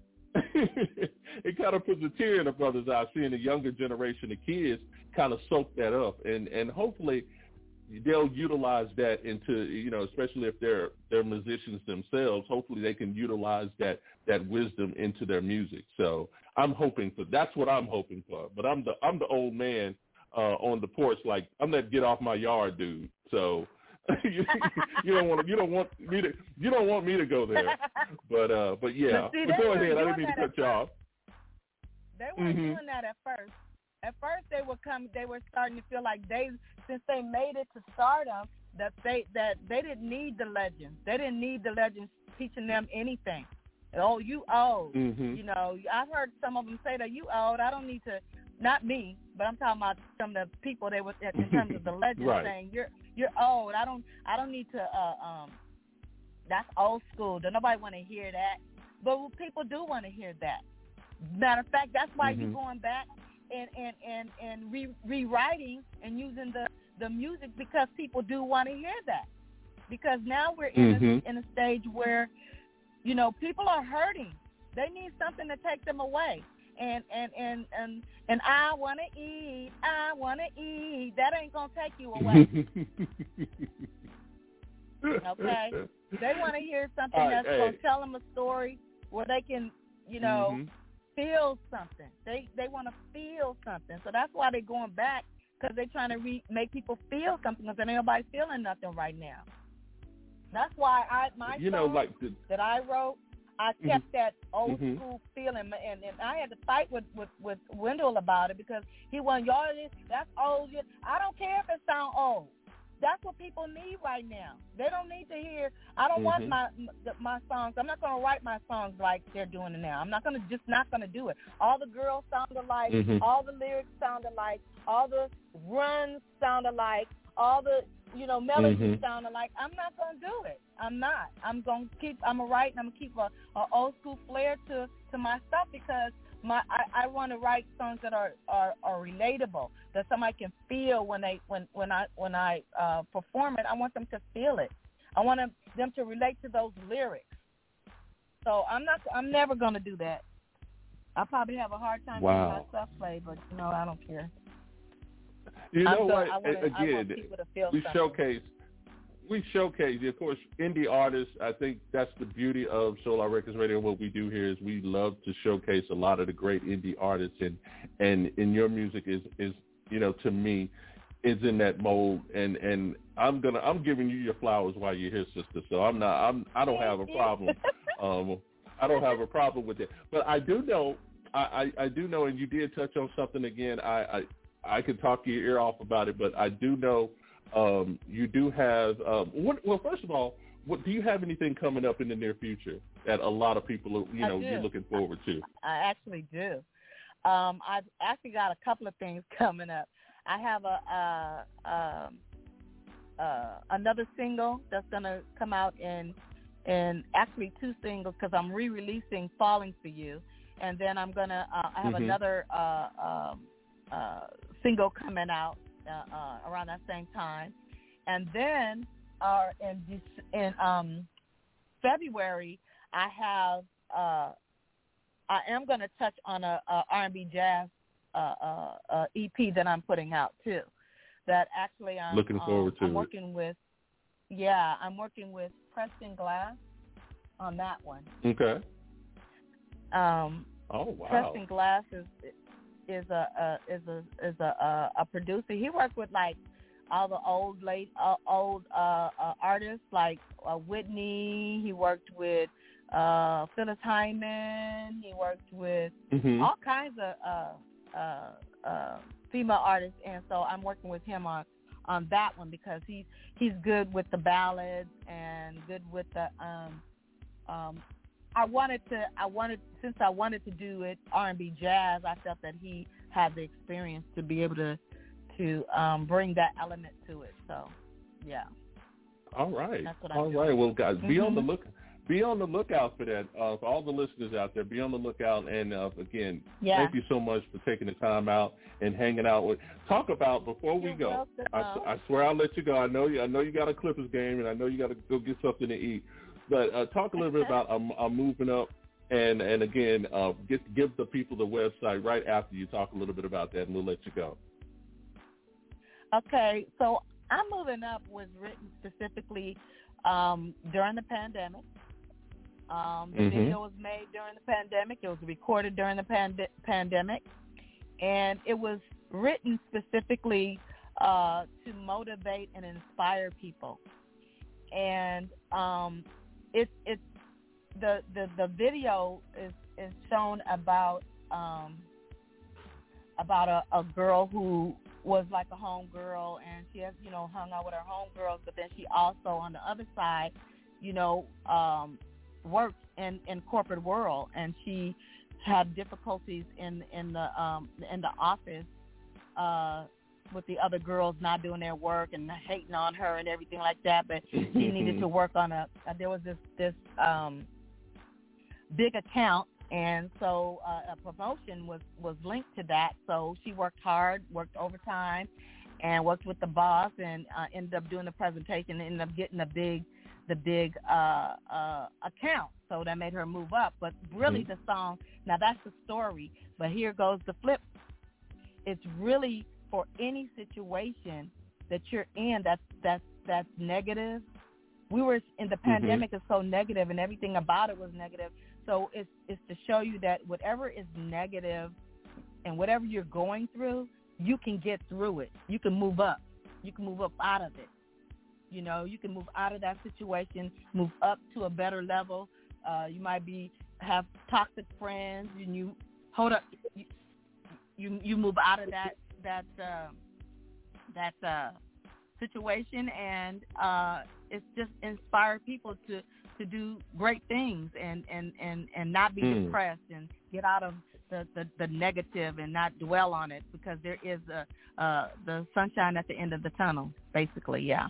it kind of puts a tear in a brother's eye seeing the younger generation of kids kind of soak that up, and and hopefully they'll utilize that into, you know, especially if they're they're musicians themselves, hopefully they can utilize that that wisdom into their music. So I'm hoping for that's what I'm hoping for. But I'm the I'm the old man uh, on the porch, like I'm that get off my yard dude. So you, you don't want you don't want me to you don't want me to go there. But uh but yeah. But see, but go ahead. I didn't mean to cut you first. off. They weren't mm-hmm. doing that at first. At first, they were coming. They were starting to feel like they, since they made it to stardom, that they that they didn't need the legends. They didn't need the legends teaching them anything. Oh, you old. Mm-hmm. You know, I've heard some of them say that you old. I don't need to. Not me, but I'm talking about some of the people they were in terms of the legends right. saying you're you're old. I don't I don't need to. Uh, um, that's old school. Don't nobody want to hear that. But people do want to hear that. Matter of fact, that's why mm-hmm. you're going back and and and, and re- rewriting and using the, the music, because people do want to hear that. Because now we're in mm-hmm. a, in a stage where, you know, people are hurting. They need something to take them away. And and and and, and I want to eat. I want to eat. That ain't gonna take you away. Okay, they want to hear something right, that's hey. gonna tell them a story where they can, you know. Mm-hmm. feel something. They they want to feel something. So that's why they're going back, because they're trying to re- make people feel something, because there ain't nobody feeling nothing right now. That's why I my you song know, like the, that I wrote, I kept mm-hmm. that old mm-hmm. school feeling, and, and I had to fight with, with, with Wendell about it, because he wanted, y'all, that's old. I don't care if it sounds old. That's what people need right now. They don't need to hear. I don't mm-hmm. want my my songs. I'm not going to write my songs like they're doing it now. I'm not going to just not going to do it. All the girls sound alike. Mm-hmm. All the lyrics sound alike. All the runs sound alike. All the you know melodies mm-hmm. sound alike. I'm not going to do it. I'm not. I'm going to keep. I'm a write. And I'm going to keep a, a old school flair to to my stuff, because my I, I want to write songs that are, are, are relatable, that somebody can feel when they when, when I when I uh, perform it. I want them to feel it. I want them, them to relate to those lyrics. So I'm not. I'm never going to do that. I probably have a hard time wow. getting my stuff played, but you know I don't care. You know I'm what? So, I wanna, Again, I want people to feel we something. showcase. We showcase, of course, indie artists. I think that's the beauty of Solar Records Radio. What we do here is we love to showcase a lot of the great indie artists, and and, and your music is, is, you know, to me, is in that mold, and, and I'm gonna I'm giving you your flowers while you're here, sister. So I'm not I'm I don't have a problem. um, I don't have a problem with it. But I do know I, I, I do know, and you did touch on something again. I, I I could talk your ear off about it, but I do know um, you do have. Um, what, well, first of all, what do you have anything coming up in the near future that a lot of people, you know, you're looking forward to? I actually do. Um, I've actually got a couple of things coming up. I have a uh, um, uh, another single that's gonna come out in in actually two singles because I'm re-releasing "Falling for You," and then I'm gonna uh, I have mm-hmm. another uh, um, uh, single coming out uh, uh, around that same time, and then uh, in in um, February I have. Uh, I am going to touch on a, a R and B jazz uh, uh, uh, E P that I'm putting out too. That actually I'm looking forward um, to. I'm it. working with. Yeah, I'm working with Preston Glass on that one. Okay. Um, oh wow. Preston Glass is is a, a is a is a, a a producer. He worked with like all the old late uh, old uh, uh, artists like uh, Whitney. He worked with. Uh, Phyllis Hyman. He worked with mm-hmm. all kinds of uh, uh, uh, female artists, and so I'm working with him on, on that one because he's he's good with the ballads and good with the. Um, um, I wanted to. I wanted since I wanted to do it R and B jazz. I felt that he had the experience to be able to to um, bring that element to it. So, yeah. All right. That's what all I'm right. doing. Well, guys, be mm-hmm. on the look. Be on the lookout for that. Uh, for all the listeners out there, be on the lookout. And uh, again, yeah. thank you so much for taking the time out and hanging out with. Talk about before we You're go. I, welcome. I swear I'll let you go. I know you. I know you got a Clippers game, and I know you got to go get something to eat. But uh, talk a little bit about um, uh, moving up, and and again, uh, get give the people the website right after you talk a little bit about that, and we'll let you go. Okay, so I'm Moving Up was written specifically um, during the pandemic. Um, the mm-hmm. video was made during the pandemic. It was recorded during the pand- pandemic. And it was written specifically uh, to motivate and inspire people. And um, it's it's the, the, the video is, is shown about um, about a, a girl who was like a homegirl, and she has, you know, hung out with her homegirls, but then she also, on the other side, you know, um, worked in, in corporate world, and she had difficulties in, in the um, in the office uh, with the other girls not doing their work and hating on her and everything like that. But she needed to work on a. Uh, there was this this um, big account, and so uh, a promotion was, was linked to that. So she worked hard, worked overtime, and worked with the boss, and uh, ended up doing the presentation, and ended up getting a big. the big uh, uh, account. So that made her move up. But really mm-hmm. the song, now that's the story, but here goes the flip. It's really for any situation that you're in that's, that's, that's negative. We were in the pandemic mm-hmm. is so negative, and everything about it was negative. So it's, it's to show you that whatever is negative and whatever you're going through, you can get through it. You can move up. You can move up out of it. You know, you can move out of that situation, move up to a better level. Uh, you might be have toxic friends, and you hold up. You you, you move out of that that uh, that uh, situation, and uh, it's just inspire people to, to do great things and, and, and, and not be mm. depressed and get out of the, the, the negative and not dwell on it, because there is a uh, the sunshine at the end of the tunnel. Basically, yeah.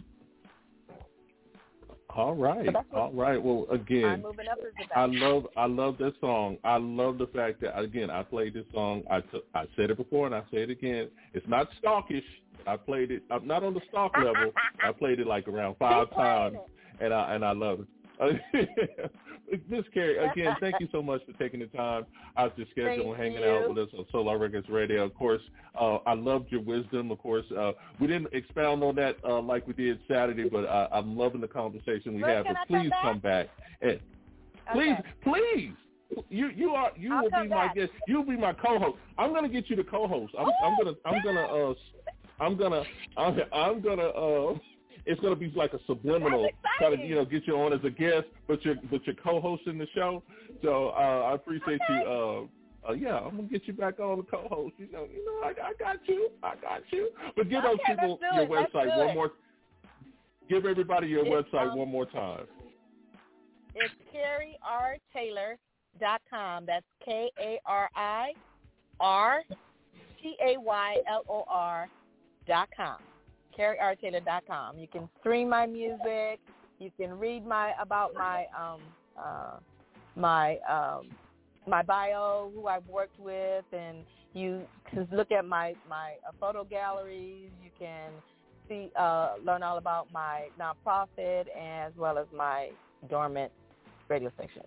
All right, so all right. Well, again, I love, I love this song. I love the fact that, again, I played this song. I, t- I said it before, and I say it again. It's not stalkish. I played it. I'm not on the stalk level. I played it like around five times, and I and I love it. Miss Carrie, again, thank you so much for taking the time out your schedule and hanging you. out with us on Solar Records Radio. Of course, uh, I loved your wisdom. Of course, uh, we didn't expound on that uh, like we did Saturday, but uh, I'm loving the conversation we Well, had. But I please come back? come back. And please, okay. please. You you are you I'll will be back. my guest. You'll be my co-host. I'm gonna get you the co-host. I'm, I'm gonna I'm gonna uh I'm gonna, I'm, I'm gonna. Uh, it's gonna be like a subliminal, try to you know get you on as a guest, but you're but you're co-hosting the show. So uh, I appreciate okay. you. Uh, uh, yeah, I'm gonna get you back on the co-host. You know, you know, I, I got you, I got you. But give okay, those people your website one more. Give everybody your it's, website um, one more time. It's Kari R Taylor dot com. That's K A R I R T A Y L O R dot com. Kari R Taylor dot com. You can stream my music. You can read my about my um uh my um my bio, who I've worked with, and you can look at my my uh, photo galleries. You can see uh learn all about my nonprofit as well as my dormant radio station.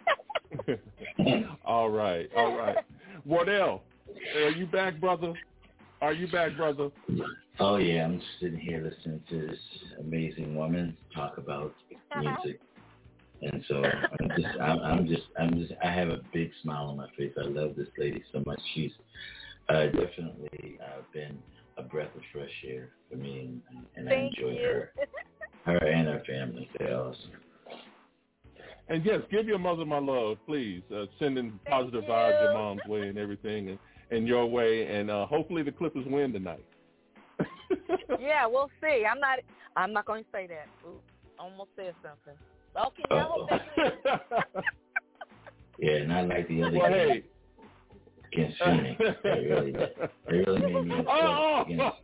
all right, all right. Wardell, are you back, brother? Are you back, brother? Oh yeah, I'm sitting here listening to this amazing woman talk about music, and so I'm just, I'm, I'm just, I'm just, I have a big smile on my face. I love this lady so much. She's uh, definitely uh, been a breath of fresh air for me, and, and I enjoy you. her, her and her family. They're awesome. And yes, give your mother my love, please. Uh, sending positive Thank vibes you. your mom's way and everything, and, and your way, and uh, hopefully the Clippers win tonight. Yeah, we'll see. I'm not. I'm not going to say that. Ooh, almost said something. Okay, yeah, I hope they win. Yeah, not like the other well, game hey. against Phoenix. They really, they really made me upset oh. against.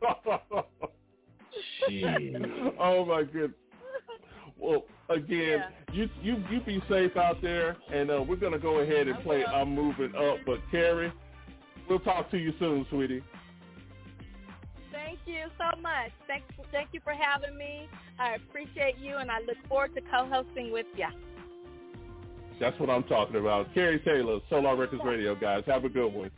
Jeez. Oh my goodness. Well, again, yeah. you you you be safe out there, and uh, we're gonna go ahead and play I'm Moving Up. But Kari, we'll talk to you soon, sweetie. Thank you so much. Thank thank you for having me. I appreciate you, and I look forward to co-hosting with you. That's what I'm talking about. Kari Taylor, Solar Records Radio, guys. Have a good one.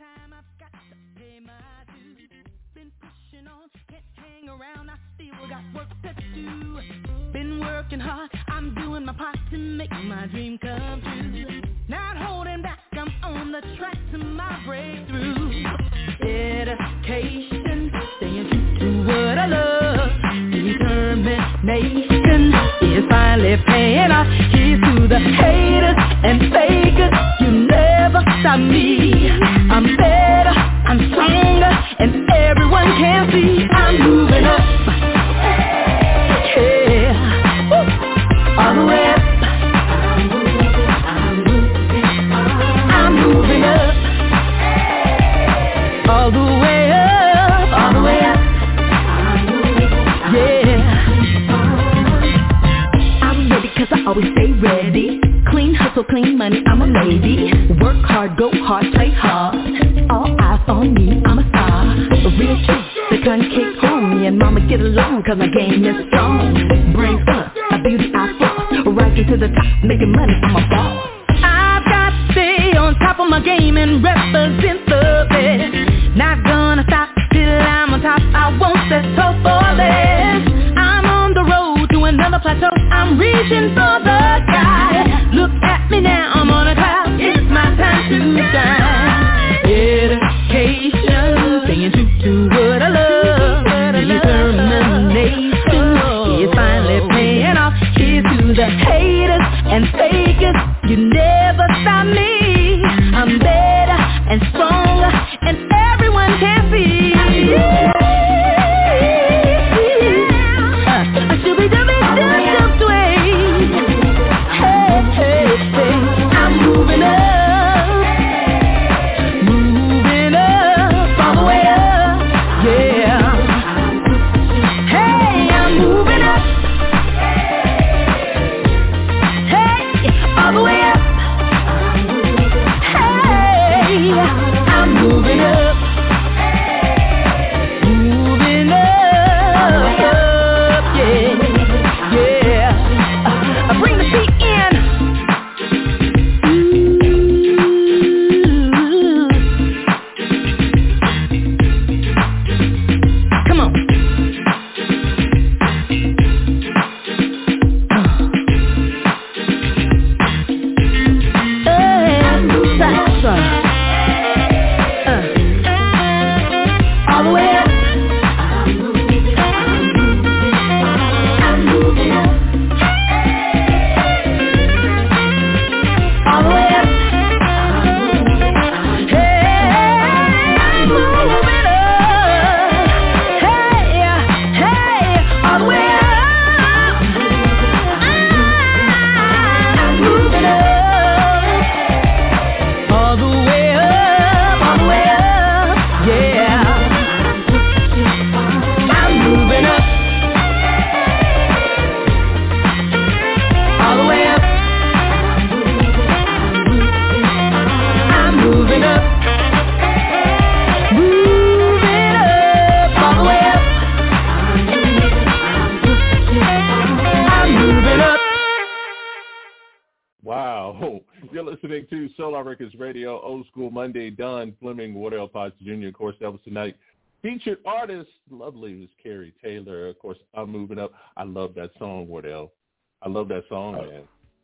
Been working hard, I'm doing my part to make my dream come true. Not holding back, I'm on the track to my breakthrough. Dedication, staying true to what I love. Determination is finally paying off. Here's to the haters and fakers, you never stop me. I'm better, I'm stronger, and everyone can see I'm moving up. All the way up, I'm moving, I'm moving, I'm moving up. All the way up, all the way up, I'm moving, yeah. I'm ready 'cause I always stay ready. Clean hustle, clean money, I'm a lady. Work hard, go hard, play hard. All eyes on me, I'm a star. A real chick, the kind of kick on me and mama get along 'cause my game is strong. Brains up, my beauty I fall, rising to the top, making money from my ball. I've got to stay on top of my game and represent the best. Not gonna stop till I'm on top, I won't settle for less. I'm on the road to another plateau, I'm reaching for the sky. Look at me now, I'm on a cloud, it's my time to shine. Dedication, staying true to what I love. Determination is finally paying off. Here's to the haters and fakers, you never stop me. I'm better and stronger, and everyone can see. I should be doing this way. Hey, hey, hey. listening to Solar Records Radio, Old School Monday. Don Fleming, Wardell Potts Junior Of course, that was tonight. Featured artist, lovely, was Carrie Taylor. Of course, I'm Moving Up. I love that song, Wardell. I love that song, man.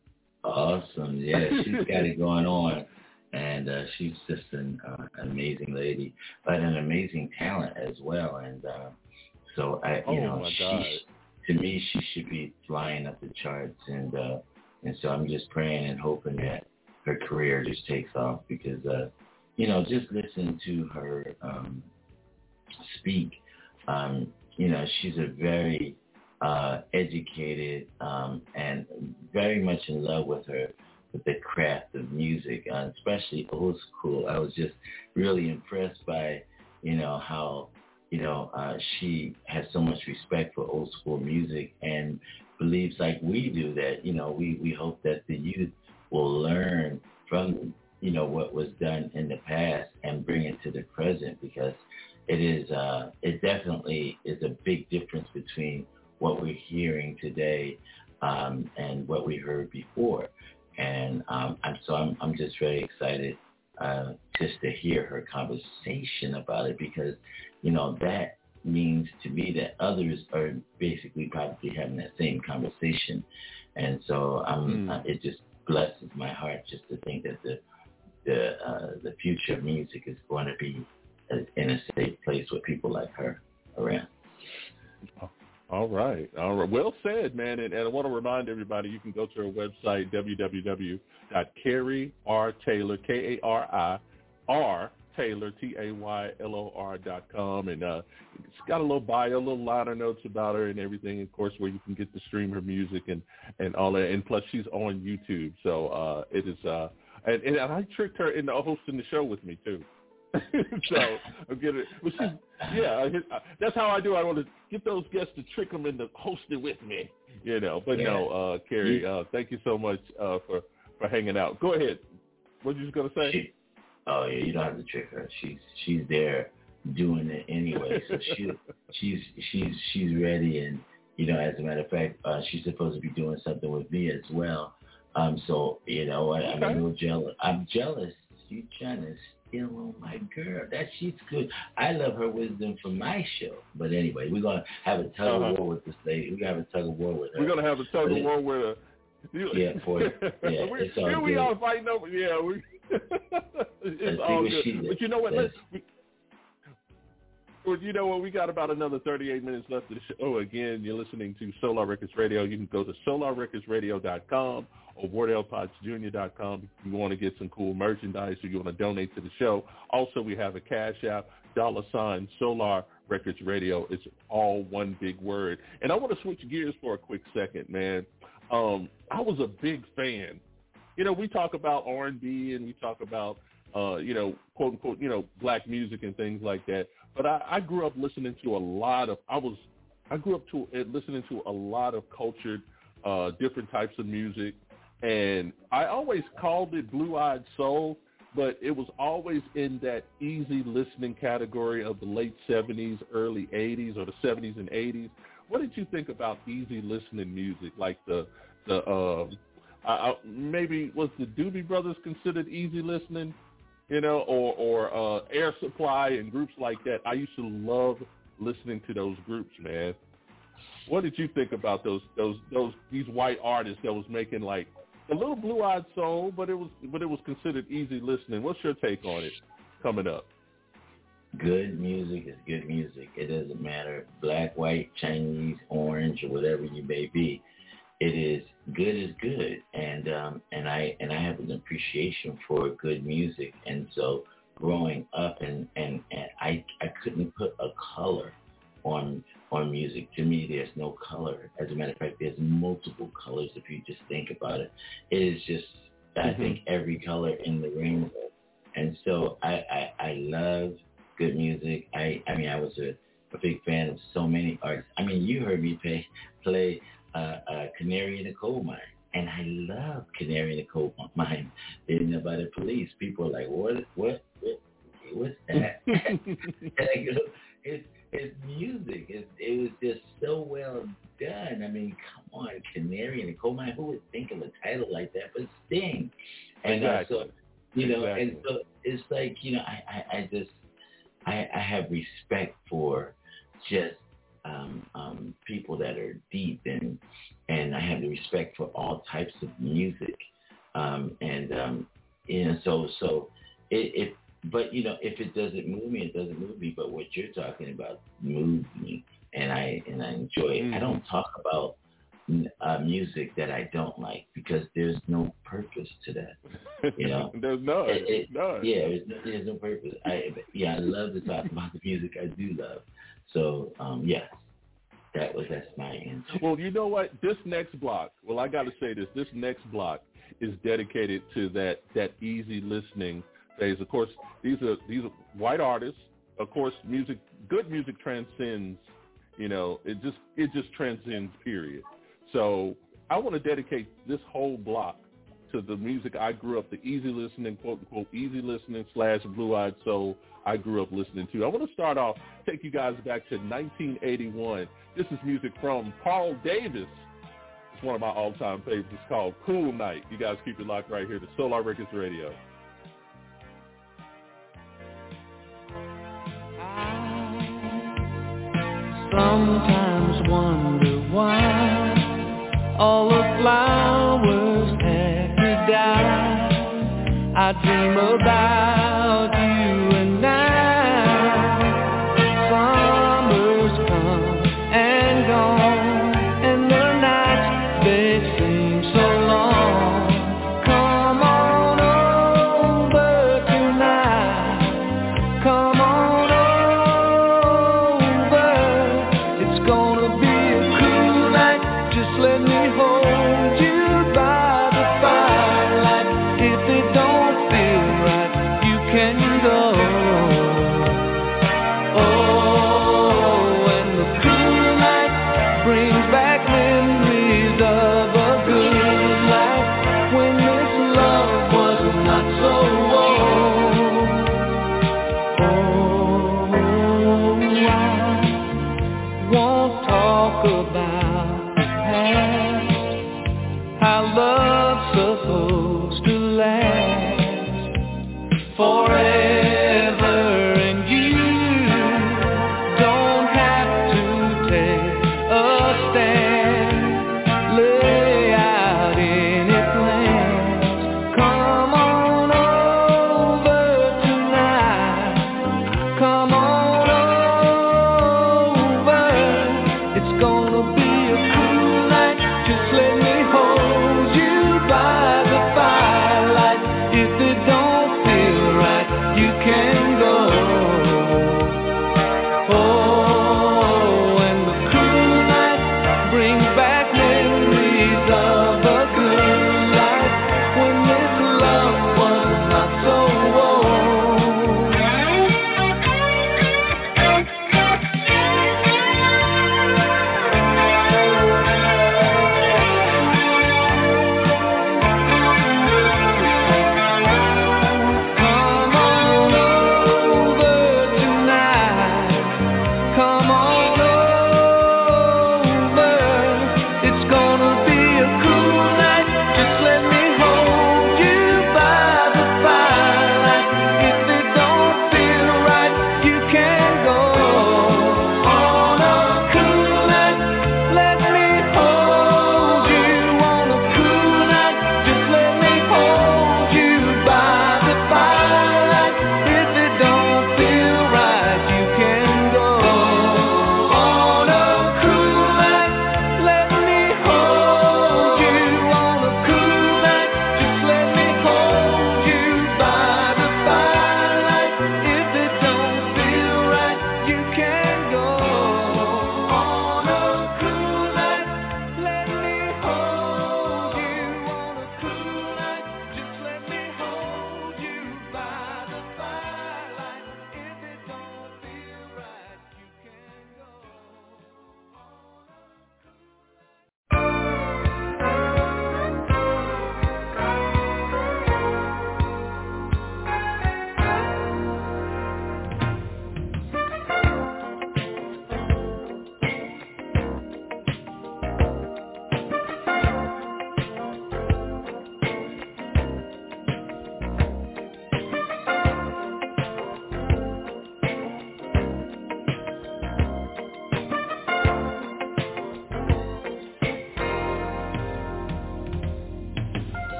Awesome. Yeah, she's got it going on. And uh, she's just an uh, amazing lady, but an amazing talent as well. And uh, so, I, you oh know, my she, God. to me, she should be flying up the charts. And uh, and so I'm just praying and hoping that her career just takes off because, uh, you know, just listen to her um, speak. Um, you know, she's a very uh, educated um, and very much in love with her. With the craft of music, uh, especially old school. I was just really impressed by, you know, how, you know, uh, she has so much respect for old school music and believes like we do that, you know, we, we hope that the youth will learn from, you know, what was done in the past and bring it to the present because it is, uh, it definitely is a big difference between what we're hearing today um, and what we heard before. And um, I'm, so I'm, I'm just very excited uh, just to hear her conversation about it because, you know, that means to me that others are basically probably having that same conversation. And so um, mm. uh, it just blesses my heart just to think that the the, uh, the future of music is going to be in a safe place with people like her around. Oh. All right. All right. Well said, man. And, and I want to remind everybody, you can go to our website, w w w dot carrie r taylor, K A R I R, Taylor, T A Y L O R dot com. And uh, it's got a little bio, a little liner notes about her and everything, of course, where you can get to stream her music and, and all that. And plus, she's on YouTube. So uh, it is, uh, and, and I tricked her into hosting the show with me, too. so I'm getting, well, she's, yeah, that's how I do. I want to get those guests to trick them into hosting with me, you know. But yeah. no, uh, Carrie, uh, thank you so much uh, for for hanging out. Go ahead. What were you gonna say? She, oh yeah, you don't have to trick her. She's she's there doing it anyway. So she she's she's she's ready, and you know, as a matter of fact, uh, she's supposed to be doing something with me as well. Um, so you know, I, I'm okay. a little jealous. I'm jealous. She's trying to. Oh my girl, that she's good. I love her wisdom for my show. But anyway, we're gonna have a tug uh-huh. of war with this lady. We're gonna have a tug of war with her. We're gonna have a tug but of war with her. Yeah, for yeah, it's all here good. we are fighting over. Yeah, we. it's Let's all good. She but you know what? Let's, we, well, you know what? We got about another thirty-eight minutes left of the show. Oh, again, you're listening to Solar Records Radio. You can go to solar records radio dot com. or wardell potts junior dot com if you want to get some cool merchandise or you want to donate to the show. Also, we have a Cash App, dollar sign, Solar Records Radio. It's all one big word. And I want to switch gears for a quick second, man. Um, I was a big fan. You know, we talk about R and B and we talk about, uh, you know, quote unquote, you know, black music and things like that. But I, I grew up listening to a lot of, I was, I grew up to uh, listening to a lot of cultured, uh, different types of music. And I always called it blue-eyed soul, but it was always in that easy listening category of the late seventies, early eighties, or the seventies and eighties. What did you think about easy listening music, like the, the uh, I, I, maybe was the Doobie Brothers considered easy listening, you know, or, or uh, Air Supply and groups like that? I used to love listening to those groups, man. What did you think about those, those, those, these white artists that was making like a little blue-eyed soul, but it was but it was considered easy listening? What's your take on it coming up? Good music is good music. It doesn't matter black, white, Chinese, orange, or whatever you may be. It is good is good, and um, and I and I have an appreciation for good music. And so growing up, and and, and I I couldn't put a color on. on music. To me, there's no color. As a matter of fact, there's multiple colors if you just think about it. It is just, mm-hmm. I think, every color in the rainbow. And so I, I, I love good music. I, I mean, I was a, a big fan of so many artists. I mean, you heard me play, play uh, uh, Canary in the Coal Mine. And I love Canary in the Coal Mine. Didn't know about the police. People are like, what, what, what, what's that? you know, it's, It's music. It, it was just so well done. I mean, come on, Canary in the Coal Mine. Who would think of a title like that? But Sting. And exactly. uh, so, you know, exactly. and so it's like, you know, I, I, I just, I, I have respect for just um, um, people that are deep, and and I have the respect for all types of music, um, and um, you know, so so it, it. But you know, if it doesn't move me, it doesn't move me. But what you're talking about moves me, and I and I enjoy it. Mm-hmm. I don't talk about uh, music that I don't like, because there's no purpose to that. You know, there's none. It, it, none. Yeah, there's no, there's no purpose. I yeah, I love to talk about the music I do love. So um, yes, that was that's my answer. Well, you know what? This next block. Well, I got to say this. This next block is dedicated to that that easy listening phase. Of course, these are these are white artists. Of course, music, good music transcends. You know, it just it just transcends. Period. So I want to dedicate this whole block to the music I grew up, the easy listening, quote unquote, easy listening slash blue-eyed soul I grew up listening to. I want to start off, take you guys back to nineteen eighty-one. This is music from Paul Davis. It's one of my all-time favorites. It's called Cool Night. You guys keep it locked right here to Solar Records Radio. I sometimes wonder why all the flowers have to die. I dream about you and I. Summers come and gone, and the nights, they seem so long. Come on over tonight. Come on over. It's gonna be a cool night. Just let me hold you by the firelight. If it don't feel right, you can go. Oh, and the cool night brings back memories of a good life when this love was not so old. Oh, I won't talk about the past, how love's supposed to last forever, and you don't have to take a stand, lay out any plans. Come on over tonight. Come on over. It's gonna be a cool night. Just let me hold you by the firelight. If it don't feel right,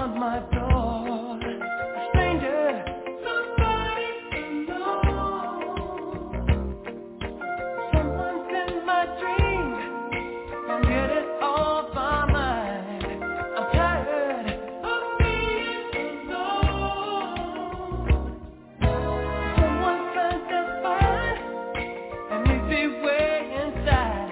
on my door. A stranger, somebody alone. Someone's in my dreams and get it off my mind. I'm tired of being alone. Someone's trying to find an easy way inside.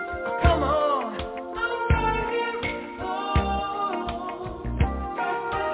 Come on, I'm right here. Oh, right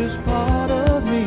biggest part of me.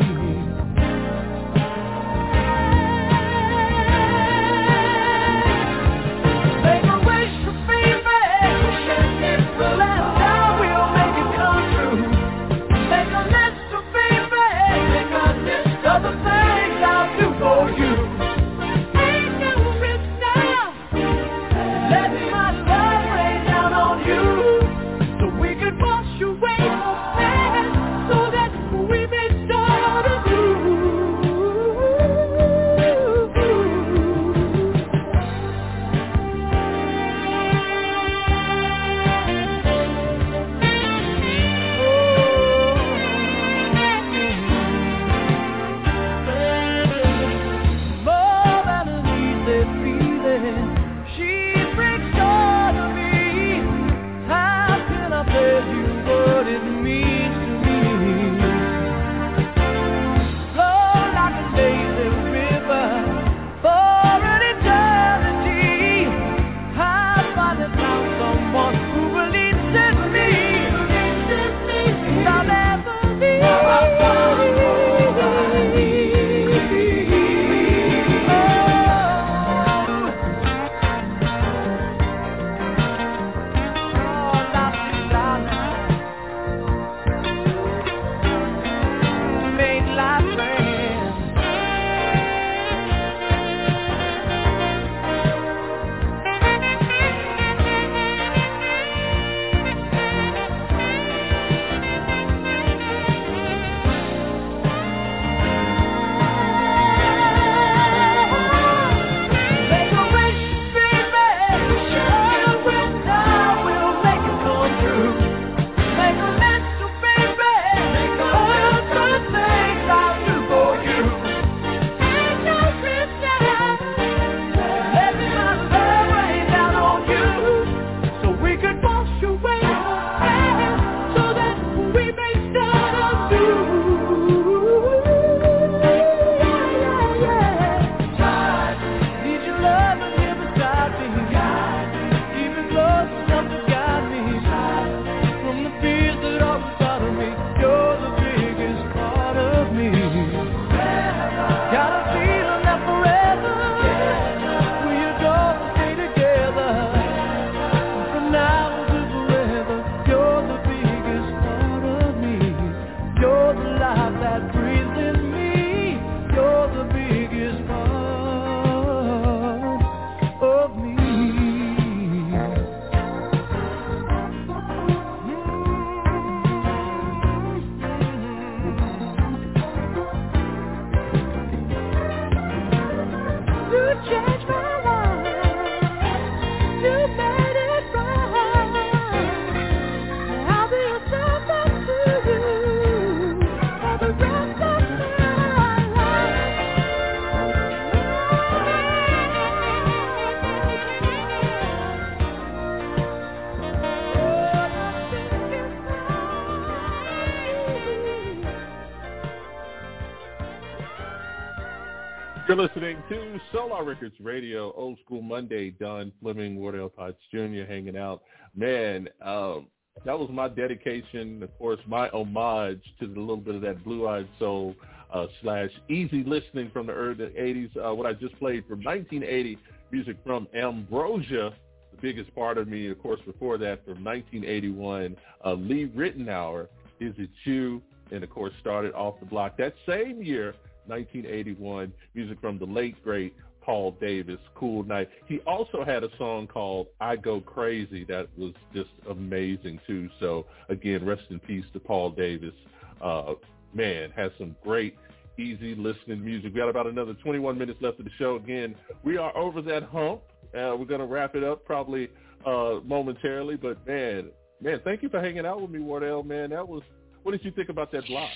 You're listening to Solar Records Radio, Old School Monday. Don Fleming, Wardell Potts Junior hanging out. Man, um, that was my dedication, of course, my homage to the little bit of that blue-eyed soul uh, slash easy listening from the early eighties. Uh, what I just played from nineteen eighty, music from Ambrosia, the biggest part of me. Of course, before that, from nineteen eighty-one, uh, Lee Ritenour, Is It You? And, of course, started Off the Block. That same year, nineteen eighty-one, music from the late, great Paul Davis, Cool Night. He also had a song called I Go Crazy that was just amazing, too. So, again, rest in peace to Paul Davis. Uh, man, has some great, easy listening music. We got about another twenty-one minutes left of the show. Again, we are over that hump. Uh, we're going to wrap it up probably uh, momentarily. But, man, man, thank you for hanging out with me, Wardell, man. That was, what did you think about that block?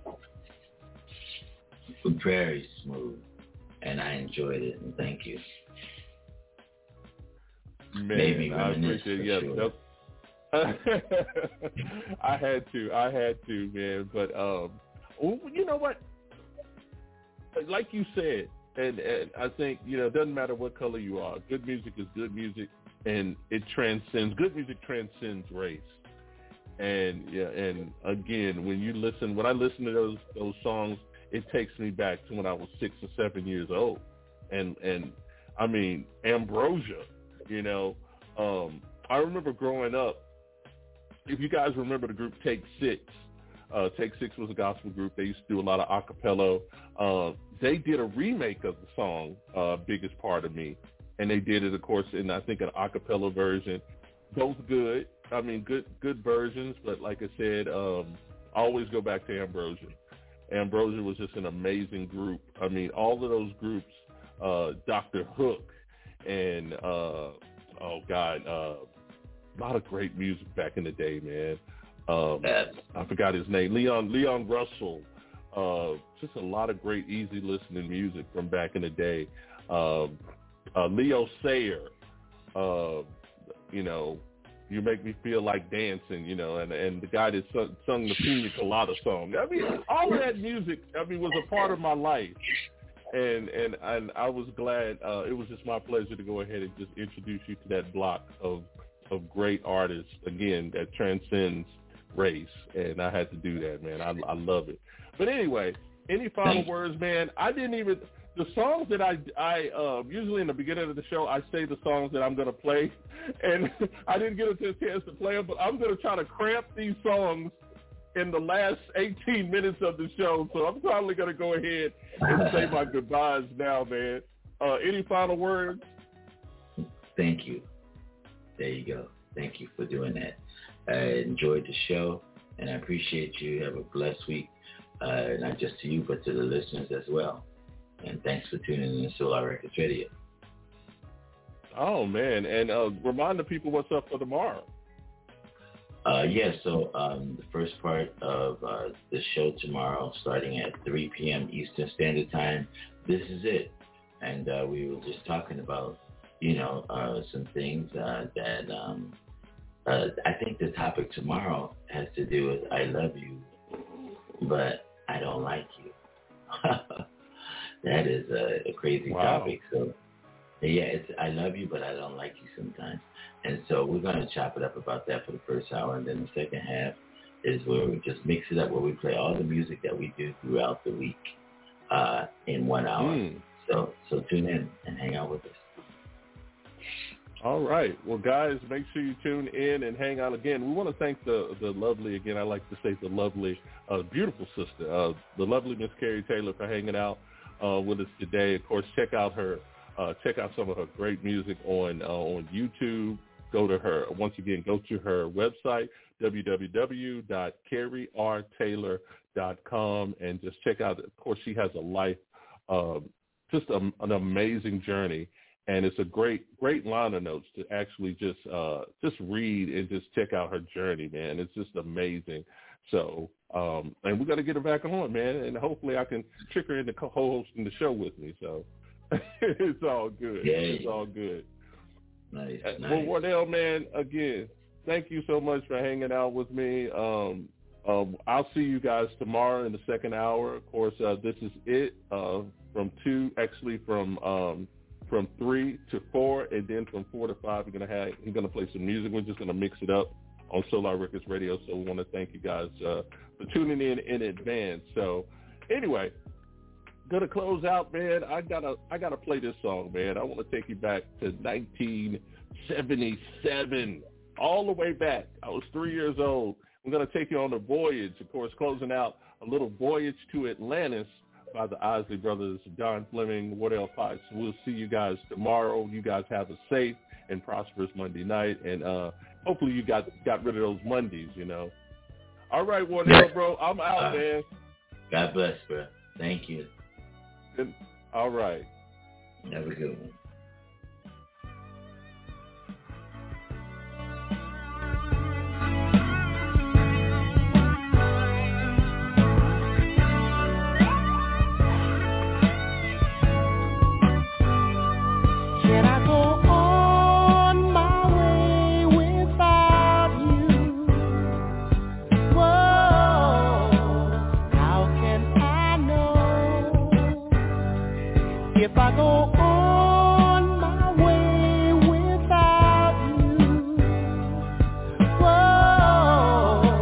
Very smooth, and I enjoyed it, and thank you. Man, Made me I reminisce appreciate it. for Yeah, sure. I had to, I had to, man. But um, you know what? Like you said, and, and I think, you know, it doesn't matter what color you are. Good music is good music, and it transcends. Good music transcends race. And yeah, and again, when you listen, when I listen to those those songs, it takes me back to when I was six or seven years old. And and I mean, Ambrosia, you know, um, I remember growing up. If you guys remember the group Take Six, uh, Take Six was a gospel group. They used to do a lot of acapella. Uh, they did a remake of the song uh, "Biggest Part of Me," and they did it, of course, in I think an acapella version. Both good. I mean, good good versions. But like I said, um, I always go back to Ambrosia. Ambrosia was just an amazing group. I mean, all of those groups, uh, Doctor Hook, and uh, oh God. Uh, A lot of great music back in the day, man. Um, I forgot his name. Leon Leon Russell. Uh, just a lot of great, easy listening music from back in the day. Um, uh, Leo Sayer. Uh, you know, You Make Me Feel Like Dancing. You know, and and the guy that sung, sung the Pina Colada song. I mean, all of that music. I mean, was a part of my life. And and and I was glad. Uh, it was just my pleasure to go ahead and just introduce you to that block of. of great artists, again, that transcends race, and I had to do that, man. I, I love it. But anyway, any final words, man? I didn't even, the songs that I, I uh, usually in the beginning of the show, I say the songs that I'm going to play, and I didn't get a chance to play them, but I'm going to try to cramp these songs in the last eighteen minutes of the show, so I'm probably going to go ahead and say my goodbyes now, man. Uh, any final words? Thank you. There you go. Thank you for doing that. I enjoyed the show, and I appreciate you. Have a blessed week, uh, not just to you, but to the listeners as well. And thanks for tuning in to Solar Records Radio. Oh, man. And uh, remind the people what's up for tomorrow. Uh, yes, yeah, so um, the first part of uh, the show tomorrow, starting at three p.m. Eastern Standard Time, this is it. And uh, we were just talking about you know, uh, some things uh, that um, uh, I think the topic tomorrow has to do with I love you, but I don't like you. That is a, a crazy wow. topic. So, yeah, it's I love you, but I don't like you sometimes. And so we're going to chop it up about that for the first hour. And then the second half is where we just mix it up, where we play all the music that we do throughout the week uh, in one hour. Mm. So, so tune in and hang out with us. All right. Well, guys, make sure you tune in and hang out again. We want to thank the the lovely, again, I like to say the lovely, uh, beautiful sister, uh, the lovely Miss Carrie Taylor for hanging out uh, with us today. Of course, check out her, uh, check out some of her great music on uh, on YouTube. Go to her, once again, go to her website, w w w dot carrie r taylor dot com, and just check out, of course, she has a life, uh, just a, an amazing journey. And it's a great, great liner notes to actually just, uh, just read and just check out her journey, man. It's just amazing. So, um, and we got to get her back on, man. And hopefully I can trick her into co-hosting the show with me. So it's all good. Yeah. It's all good. Nice. Uh, nice. Well, Wardell, man, again, thank you so much for hanging out with me. Um, um, I'll see you guys tomorrow in the second hour. Of course, uh, this is it uh, from two, actually from, um, from three to four, and then from four to five, we're gonna have he's gonna play some music. We're just gonna mix it up on Solar Records Radio. So we want to thank you guys uh, for tuning in in advance. So anyway, gonna close out, man. I gotta I gotta play this song, man. I want to take you back to nineteen seventy-seven, all the way back. I was three years old. I'm gonna take you on a voyage. Of course, closing out a little voyage to Atlantis by the Isley Brothers, Don Fleming, Wardell Potts. We'll see you guys tomorrow. You guys have a safe and prosperous Monday night, and uh, hopefully you got got rid of those Mondays, you know. All right, Wardell, bro, I'm out, uh, man. God bless, bro. Thank you. Good. All right. Have a good one. If I go on my way without you, whoa,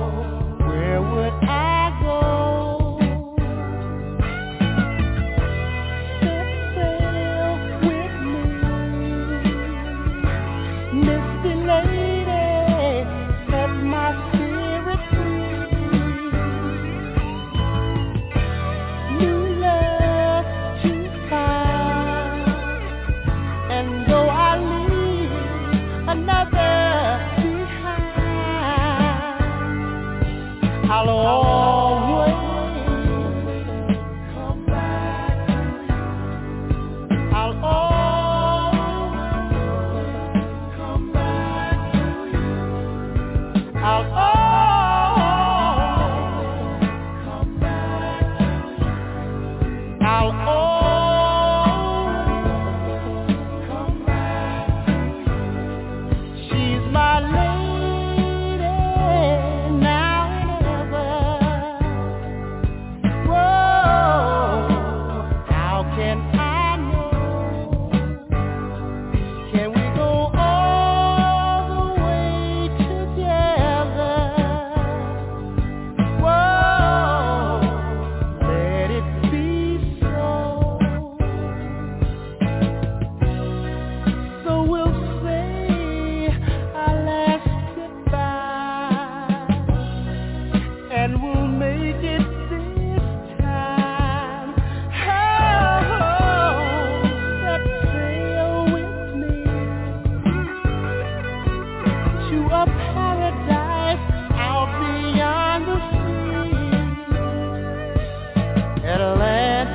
Atlanta,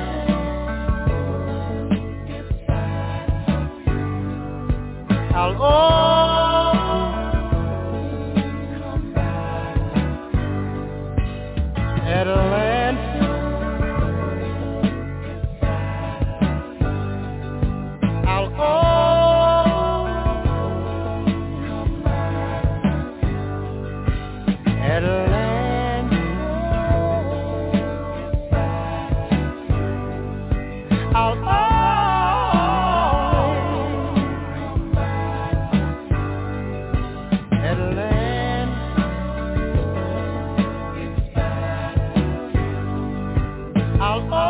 I'll always come back. Atlanta, I'll always come back. Atlanta, I'll always come back. Atlanta, I'll always